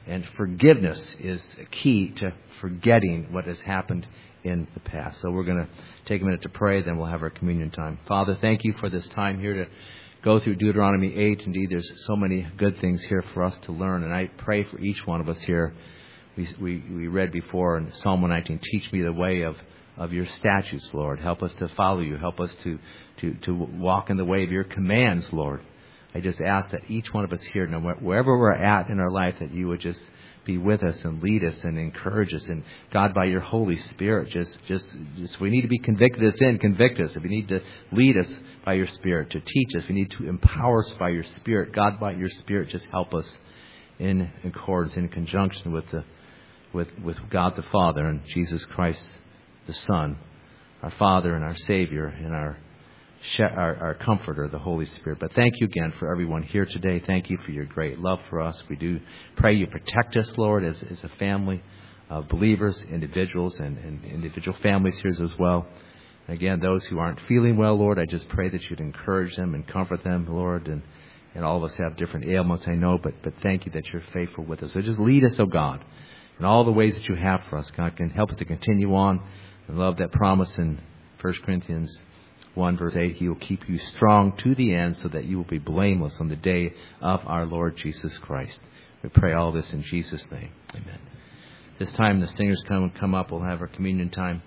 And forgiveness is a key to forgetting what has happened in the past. So we're going to take a minute to pray, then we'll have our communion time. Father, thank you for this time here to go through Deuteronomy 8. Indeed, there's so many good things here for us to learn. And I pray for each one of us here. We read before in Psalm 119, teach me the way of your statutes, Lord. Help us to follow you. Help us to walk in the way of your commands, Lord. I just ask that each one of us here, wherever we're at in our life, that you would just be with us and lead us and encourage us. And God, by your Holy Spirit, just we need to be convicted of sin, convict us. If you need to lead us by your Spirit, to teach us, we need to empower us by your Spirit. God, by your Spirit, just help us in accordance, in conjunction with God the Father and Jesus Christ the Son, our Father and our Savior and our Comforter, the Holy Spirit. But thank you again for everyone here today. Thank you for your great love for us. We do pray you protect us, Lord, as a family of believers, individuals, and individual families here as well. And again, those who aren't feeling well, Lord, I just pray that you'd encourage them and comfort them, Lord. And all of us have different ailments, I know, but thank you that you're faithful with us. So just lead us, oh God, in all the ways that you have for us. God, can help us to continue on. I love that promise in 1 Corinthians 1 verse 8, he will keep you strong to the end so that you will be blameless on the day of our Lord Jesus Christ. We pray all this in Jesus' name. Amen. This time the singers come up. We'll have our communion time.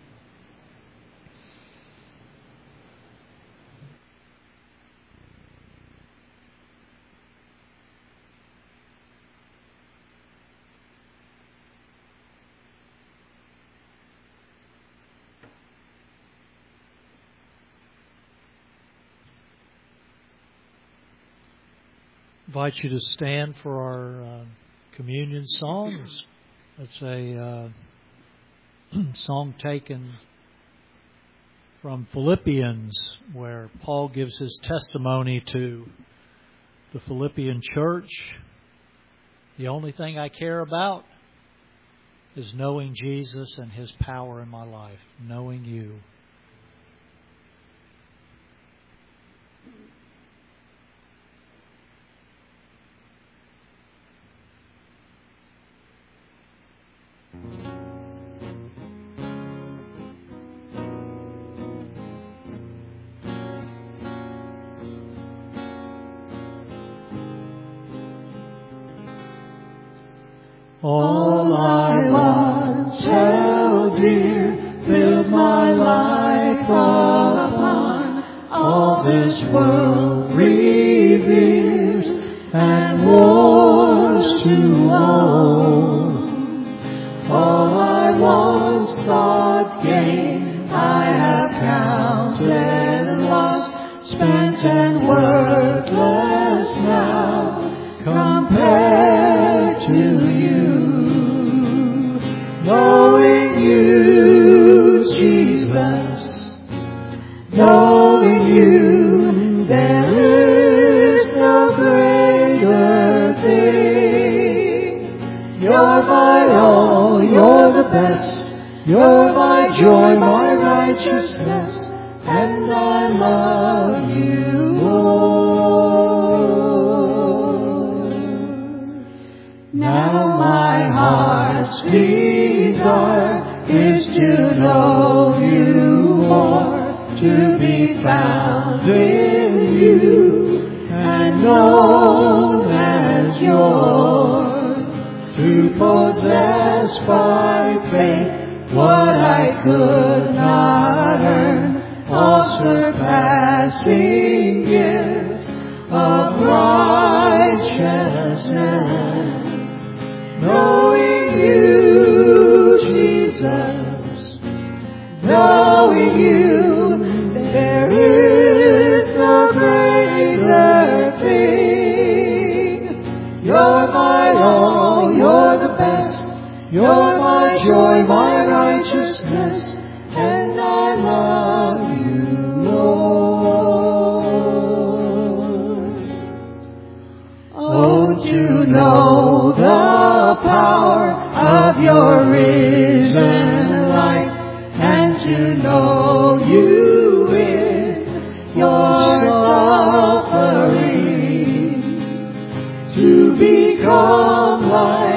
Invite you to stand for our communion songs. It's a song taken from Philippians, where Paul gives his testimony to the Philippian church. The only thing I care about is knowing Jesus and his power in my life, knowing you. All I once held dear, build my life upon. All this world reveres and wars to own. All I once thought gain, I have counted loss, spent and worthless now, compared to you. Knowing you, Jesus, knowing you, there is no greater thing. You're my all, you're the best, you're my joy, my righteousness, and I love you, Lord. Now my heart's desire is to know you more, to be found in you and known as yours, to possess by faith what I could not earn, all surpassing gift of righteousness. Knowing you, Jesus, knowing you, there is no greater thing. You're my all, you're the best, you're my joy, my righteousness, and I love you, Lord. Oh, to know the power of your risen life, and to know you in your suffering, to become like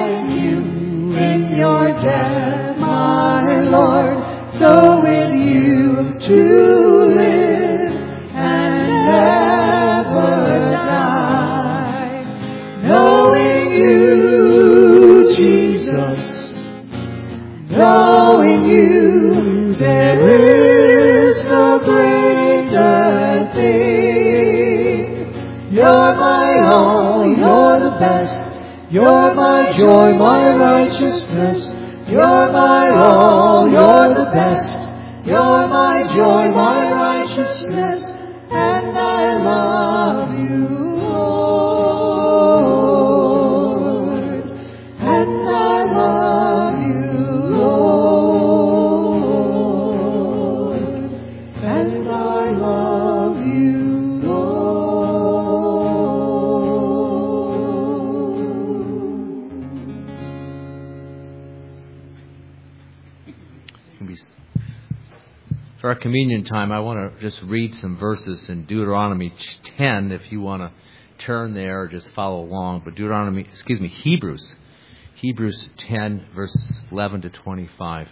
to live and never die. Knowing you, Jesus, knowing you, there is no greater thing. You're my all, you're the best. You're my joy, my righteousness. You're my all, you're the best. You're my joy, my righteousness. And I love you, Lord. And I love you, Lord. And I love you, For our communion time, I want to just read some verses in Deuteronomy 10, if you want to turn there or just follow along. But Hebrews 10, verses 11 to 25.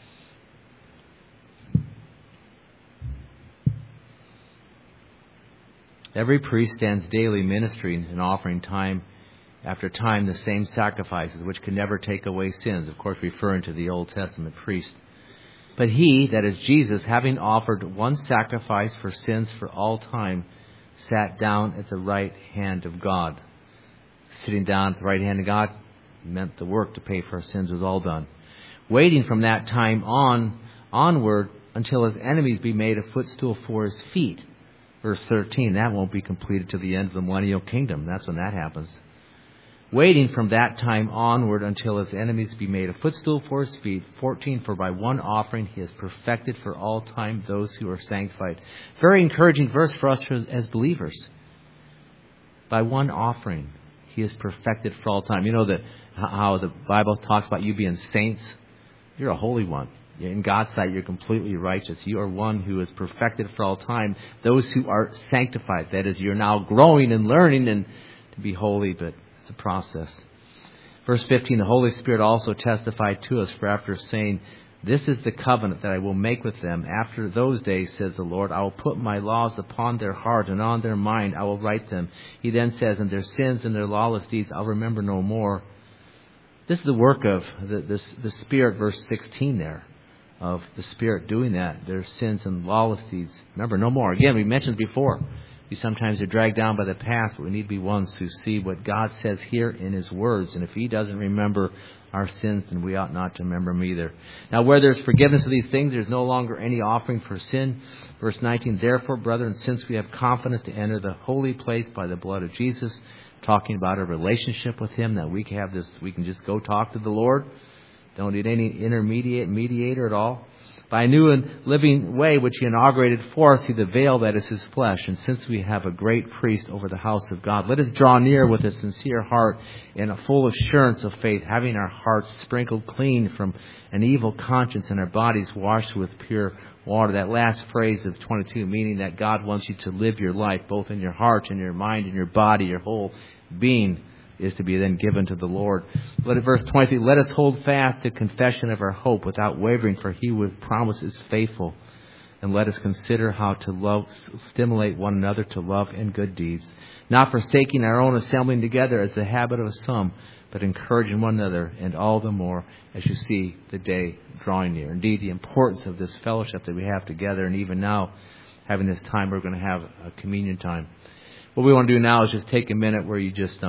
Every priest stands daily ministering and offering time after time the same sacrifices, which can never take away sins, of course referring to the Old Testament priest. But he, that is Jesus, having offered one sacrifice for sins for all time, sat down at the right hand of God. Sitting down at the right hand of God meant the work to pay for our sins was all done. Waiting from that time onward until his enemies be made a footstool for his feet. Verse 13, that won't be completed to the end of the millennial kingdom. That's when that happens. Waiting from that time onward until his enemies be made a footstool for his feet. 14, for by one offering he has perfected for all time those who are sanctified. Very encouraging verse for us as believers. By one offering he is perfected for all time. You know that how the Bible talks about you being saints? You're a holy one. In God's sight, you're completely righteous. You are one who is perfected for all time. Those who are sanctified, that is, you're now growing and learning and to be holy, but it's a process. Verse 15, the Holy Spirit also testified to us, for after saying, this is the covenant that I will make with them. After those days, says the Lord, I will put my laws upon their heart, and on their mind I will write them. He then says, and their sins and their lawless deeds I'll remember no more. This is the work of the Spirit, verse 16 there, of the Spirit doing that. Their sins and lawless deeds. Remember, no more. Again, we mentioned before, we sometimes are dragged down by the past, but we need to be ones who see what God says here in His words. And if He doesn't remember our sins, then we ought not to remember them either. Now, where there's forgiveness of these things, there's no longer any offering for sin. Verse 19, therefore, brethren, since we have confidence to enter the holy place by the blood of Jesus, talking about a relationship with Him, that we can have this, we can just go talk to the Lord. Don't need any mediator at all. By a new and living way which He inaugurated for us through the veil that is His flesh. And since we have a great priest over the house of God, let us draw near with a sincere heart and a full assurance of faith, having our hearts sprinkled clean from an evil conscience and our bodies washed with pure water. That last phrase of 22, meaning that God wants you to live your life, both in your heart and your mind and your body, your whole being, is to be then given to the Lord. But at verse 23, let us hold fast to confession of our hope without wavering, for He who promises faithful. And let us consider how to stimulate one another to love and good deeds, not forsaking our own assembling together as the habit of some, but encouraging one another, and all the more as you see the day drawing near. Indeed, the importance of this fellowship that we have together, and even now, having this time, we're going to have a communion time. What we want to do now is just take a minute where you just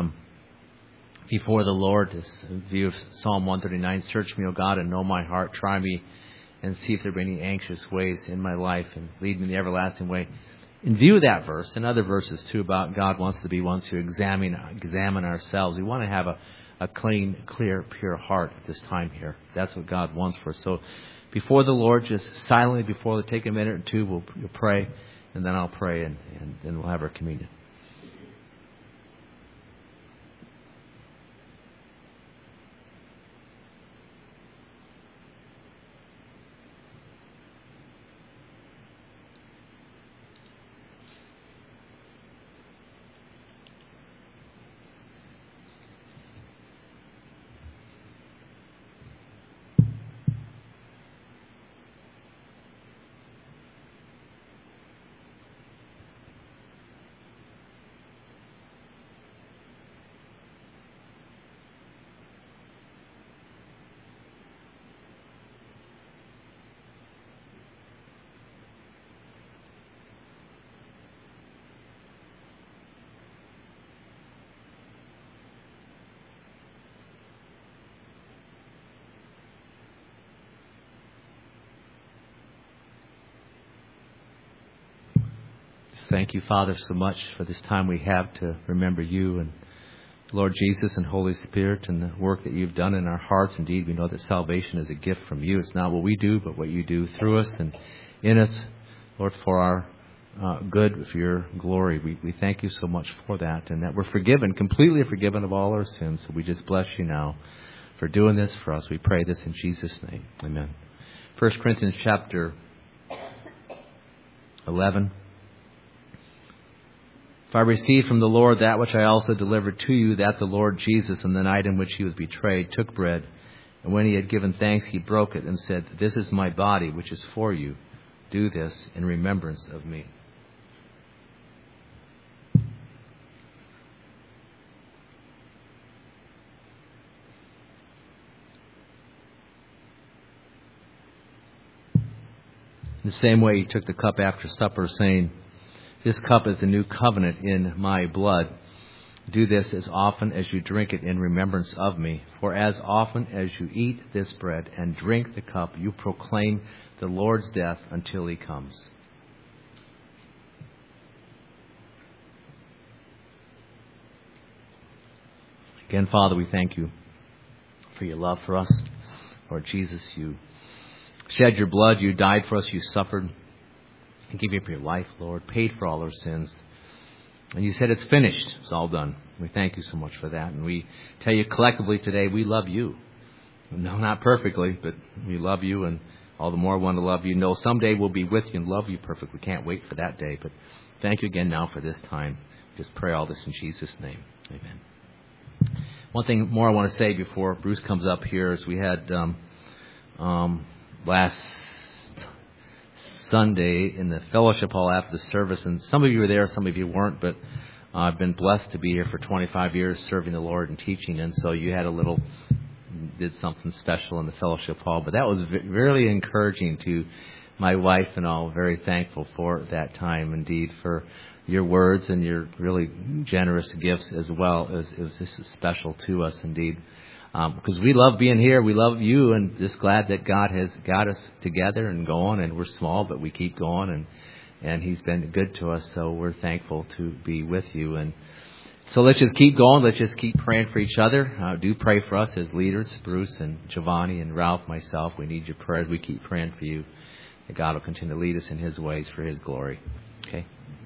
before the Lord, this view of Psalm 139, search me, O God, and know my heart. Try me and see if there be any anxious ways in my life, and lead me in the everlasting way. In view of that verse, and other verses too, about God wants to be ones who examine ourselves. We want to have a clean, clear, pure heart at this time here. That's what God wants for us. So before the Lord, just silently, take a minute or two, we'll pray, and then I'll pray, and then we'll have our communion. thank you, Father, so much for this time we have to remember you and Lord Jesus and Holy Spirit and the work that you've done in our hearts. Indeed, we know that salvation is a gift from you. It's not what we do, but what you do through us and in us, Lord, for our good, for your glory. We thank you so much for that, and that we're forgiven, completely forgiven of all our sins. So we just bless you now for doing this for us. We pray this in Jesus' name. Amen. 1 Corinthians chapter 11. If I received from the Lord that which I also delivered to you, that the Lord Jesus, on the night in which he was betrayed, took bread, and when he had given thanks, he broke it and said, "This is my body, which is for you. Do this in remembrance of me." In the same way, he took the cup after supper, saying, "This cup is the new covenant in my blood. Do this as often as you drink it in remembrance of me. For as often as you eat this bread and drink the cup, you proclaim the Lord's death until he comes." Again, Father, we thank you for your love for us. Lord Jesus, you shed your blood, you died for us, you suffered. You gave up your life, Lord, paid for all our sins. And you said it's finished. It's all done. We thank you so much for that. And we tell you collectively today, we love you. No, not perfectly, but we love you, and all the more want to love you. No, someday we'll be with you and love you perfectly. We can't wait for that day. But thank you again now for this time. Just pray all this in Jesus' name. Amen. One thing more I want to say before Bruce comes up here is we had last Sunday in the fellowship hall after the service, and some of you were there, some of you weren't, but I've been blessed to be here for 25 years serving the Lord and teaching, and so you had did something special in the fellowship hall, but that was really encouraging to my wife and all. Very thankful for that time, indeed, for your words and your really generous gifts as well. It was just special to us, indeed. Because we love being here, we love you, and just glad that God has got us together and going, and we're small, but we keep going, and he's been good to us, so we're thankful to be with you. And so let's just keep going, let's just keep praying for each other. Do pray for us as leaders, Bruce and Giovanni and Ralph, myself. We need your prayers. We keep praying for you, that God will continue to lead us in his ways for his glory. Okay?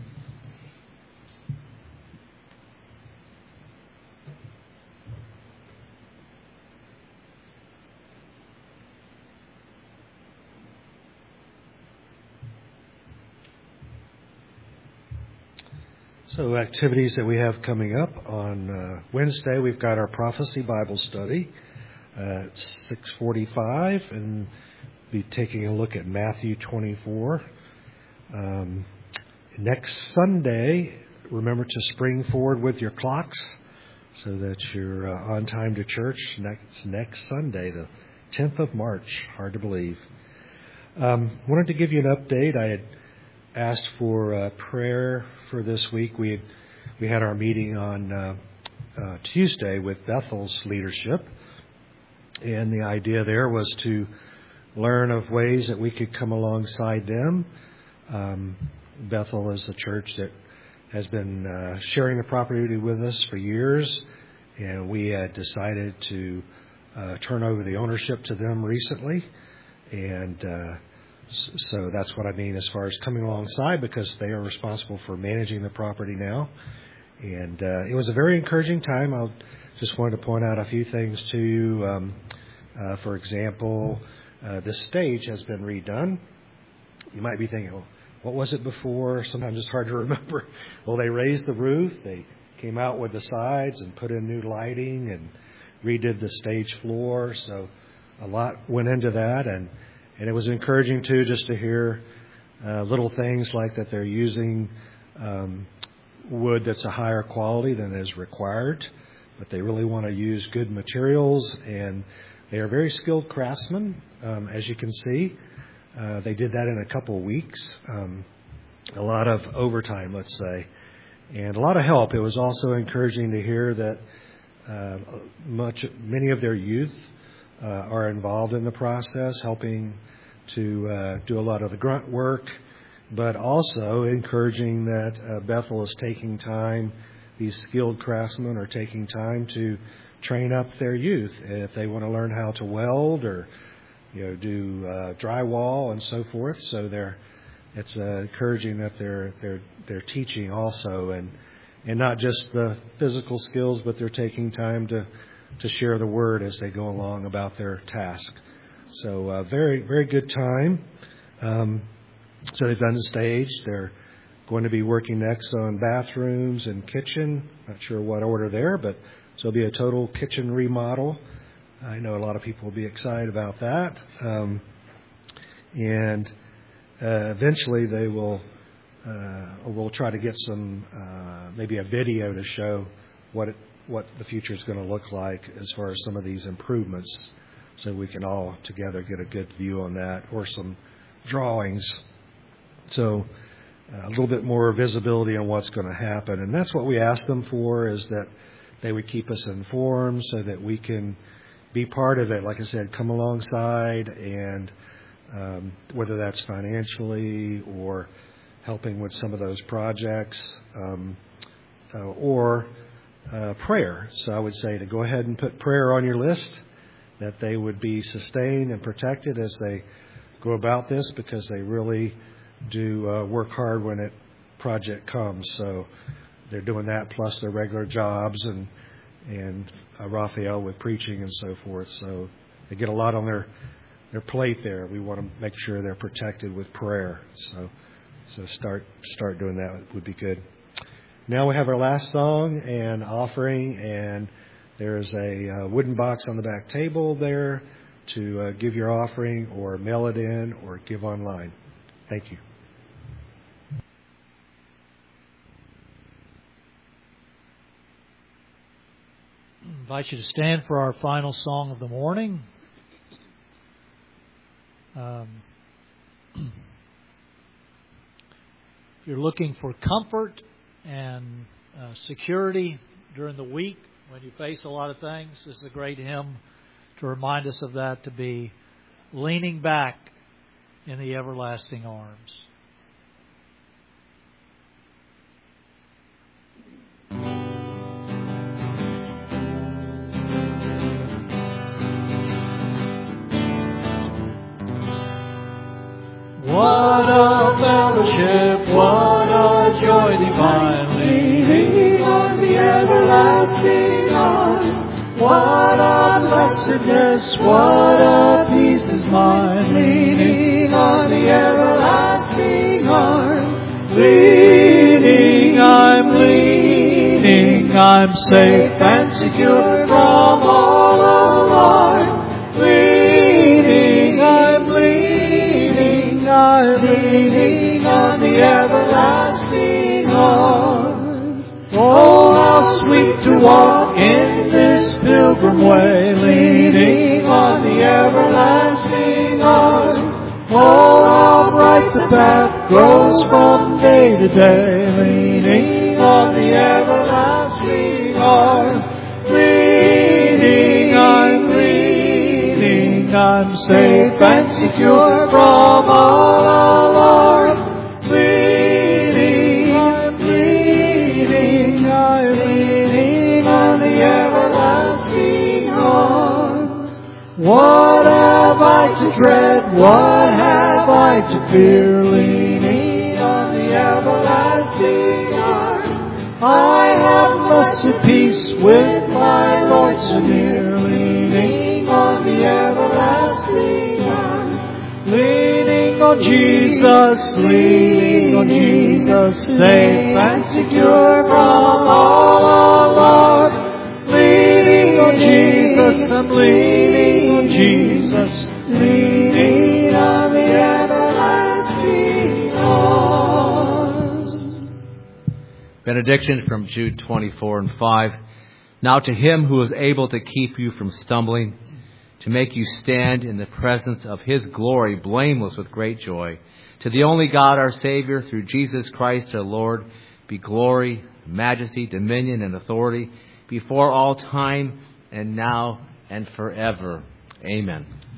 So activities that we have coming up on Wednesday, we've got our Prophecy Bible Study at 6:45, and be taking a look at Matthew 24. Next Sunday, remember to spring forward with your clocks so that you're on time to church next Sunday, the 10th of March. Hard to believe. Wanted to give you an update. I had asked for prayer for this week. We had our meeting on Tuesday with Bethel's leadership, and the idea there was to learn of ways that we could come alongside them. Bethel is a church that has been sharing the property with us for years, and we had decided to turn over the ownership to them recently, and so that's what I mean as far as coming alongside, because they are responsible for managing the property now. And it was a very encouraging time. I just wanted to point out a few things to you. For example, this stage has been redone. You might be thinking, well, what was it before? Sometimes it's hard to remember. Well, they raised the roof. They came out with the sides and put in new lighting and redid the stage floor. So a lot went into that. And it was encouraging, too, just to hear little things like that they're using wood that's a higher quality than is required, but they really want to use good materials, and they are very skilled craftsmen, as you can see. They did that in a couple of weeks, a lot of overtime, let's say, and a lot of help. It was also encouraging to hear that many of their youth are involved in the process, helping to do a lot of the grunt work but also encouraging that Bethel is taking time, these skilled craftsmen are taking time to train up their youth if they want to learn how to weld or do drywall and so forth. So it's encouraging that they're teaching also, and not just the physical skills, but they're taking time to share the word as they go along about their task. So very, very good time. So they've done the stage. They're going to be working next on bathrooms and kitchen. Not sure what order there, but so it'll be a total kitchen remodel. I know a lot of people will be excited about that. And eventually they will, we'll try to get some, maybe a video to show what the future is going to look like as far as some of these improvements, so we can all together get a good view on that, or some drawings. So a little bit more visibility on what's going to happen. And that's what we asked them for, is that they would keep us informed so that we can be part of it. Like I said, come alongside, and whether that's financially or helping with some of those projects, or prayer. So I would say to go ahead and put prayer on your list, that they would be sustained and protected as they go about this, because they really do work hard when it project comes. So they're doing that plus their regular jobs, and Raphael with preaching and so forth. So they get a lot on their plate there. We want to make sure they're protected with prayer. So start doing that would be good. Now we have our last song and offering, and there's a wooden box on the back table there to give your offering, or mail it in, or give online. Thank you. I invite you to stand for our final song of the morning. If you're looking for comfort and security during the week when you face a lot of things, this is a great hymn to remind us of that, to be leaning back in the everlasting arms. What a fellowship, what a joy divine, leaning on the everlasting arms. What a blessedness, what a peace is mine, leaning on the everlasting arms. Leaning, I'm safe and secure from all alarm. Leaning, I'm leaning on the everlasting arms. Oh, how sweet to walk in this pilgrim way, leaning on the everlasting arms. Oh, how bright the path grows from day to day, leaning on the everlasting arms. Leaning, I'm safe and secure from all alarm. Leaning, I'm leaning on the everlasting arms. What have I to dread? What have I to fear? Leaning on the everlasting arms. I have blessed peace with my Lord so near, leaning on the everlasting arms. Leaning on Jesus, safe and secure from all alarm. Leaning on Jesus, I'm leaning on Jesus, leaning on the everlasting arms. Benediction from Jude 24:5. Now to him who is able to keep you from stumbling, to make you stand in the presence of his glory, blameless with great joy. To the only God, our Savior, through Jesus Christ our Lord, be glory, majesty, dominion, and authority before all time and now and forever. Amen.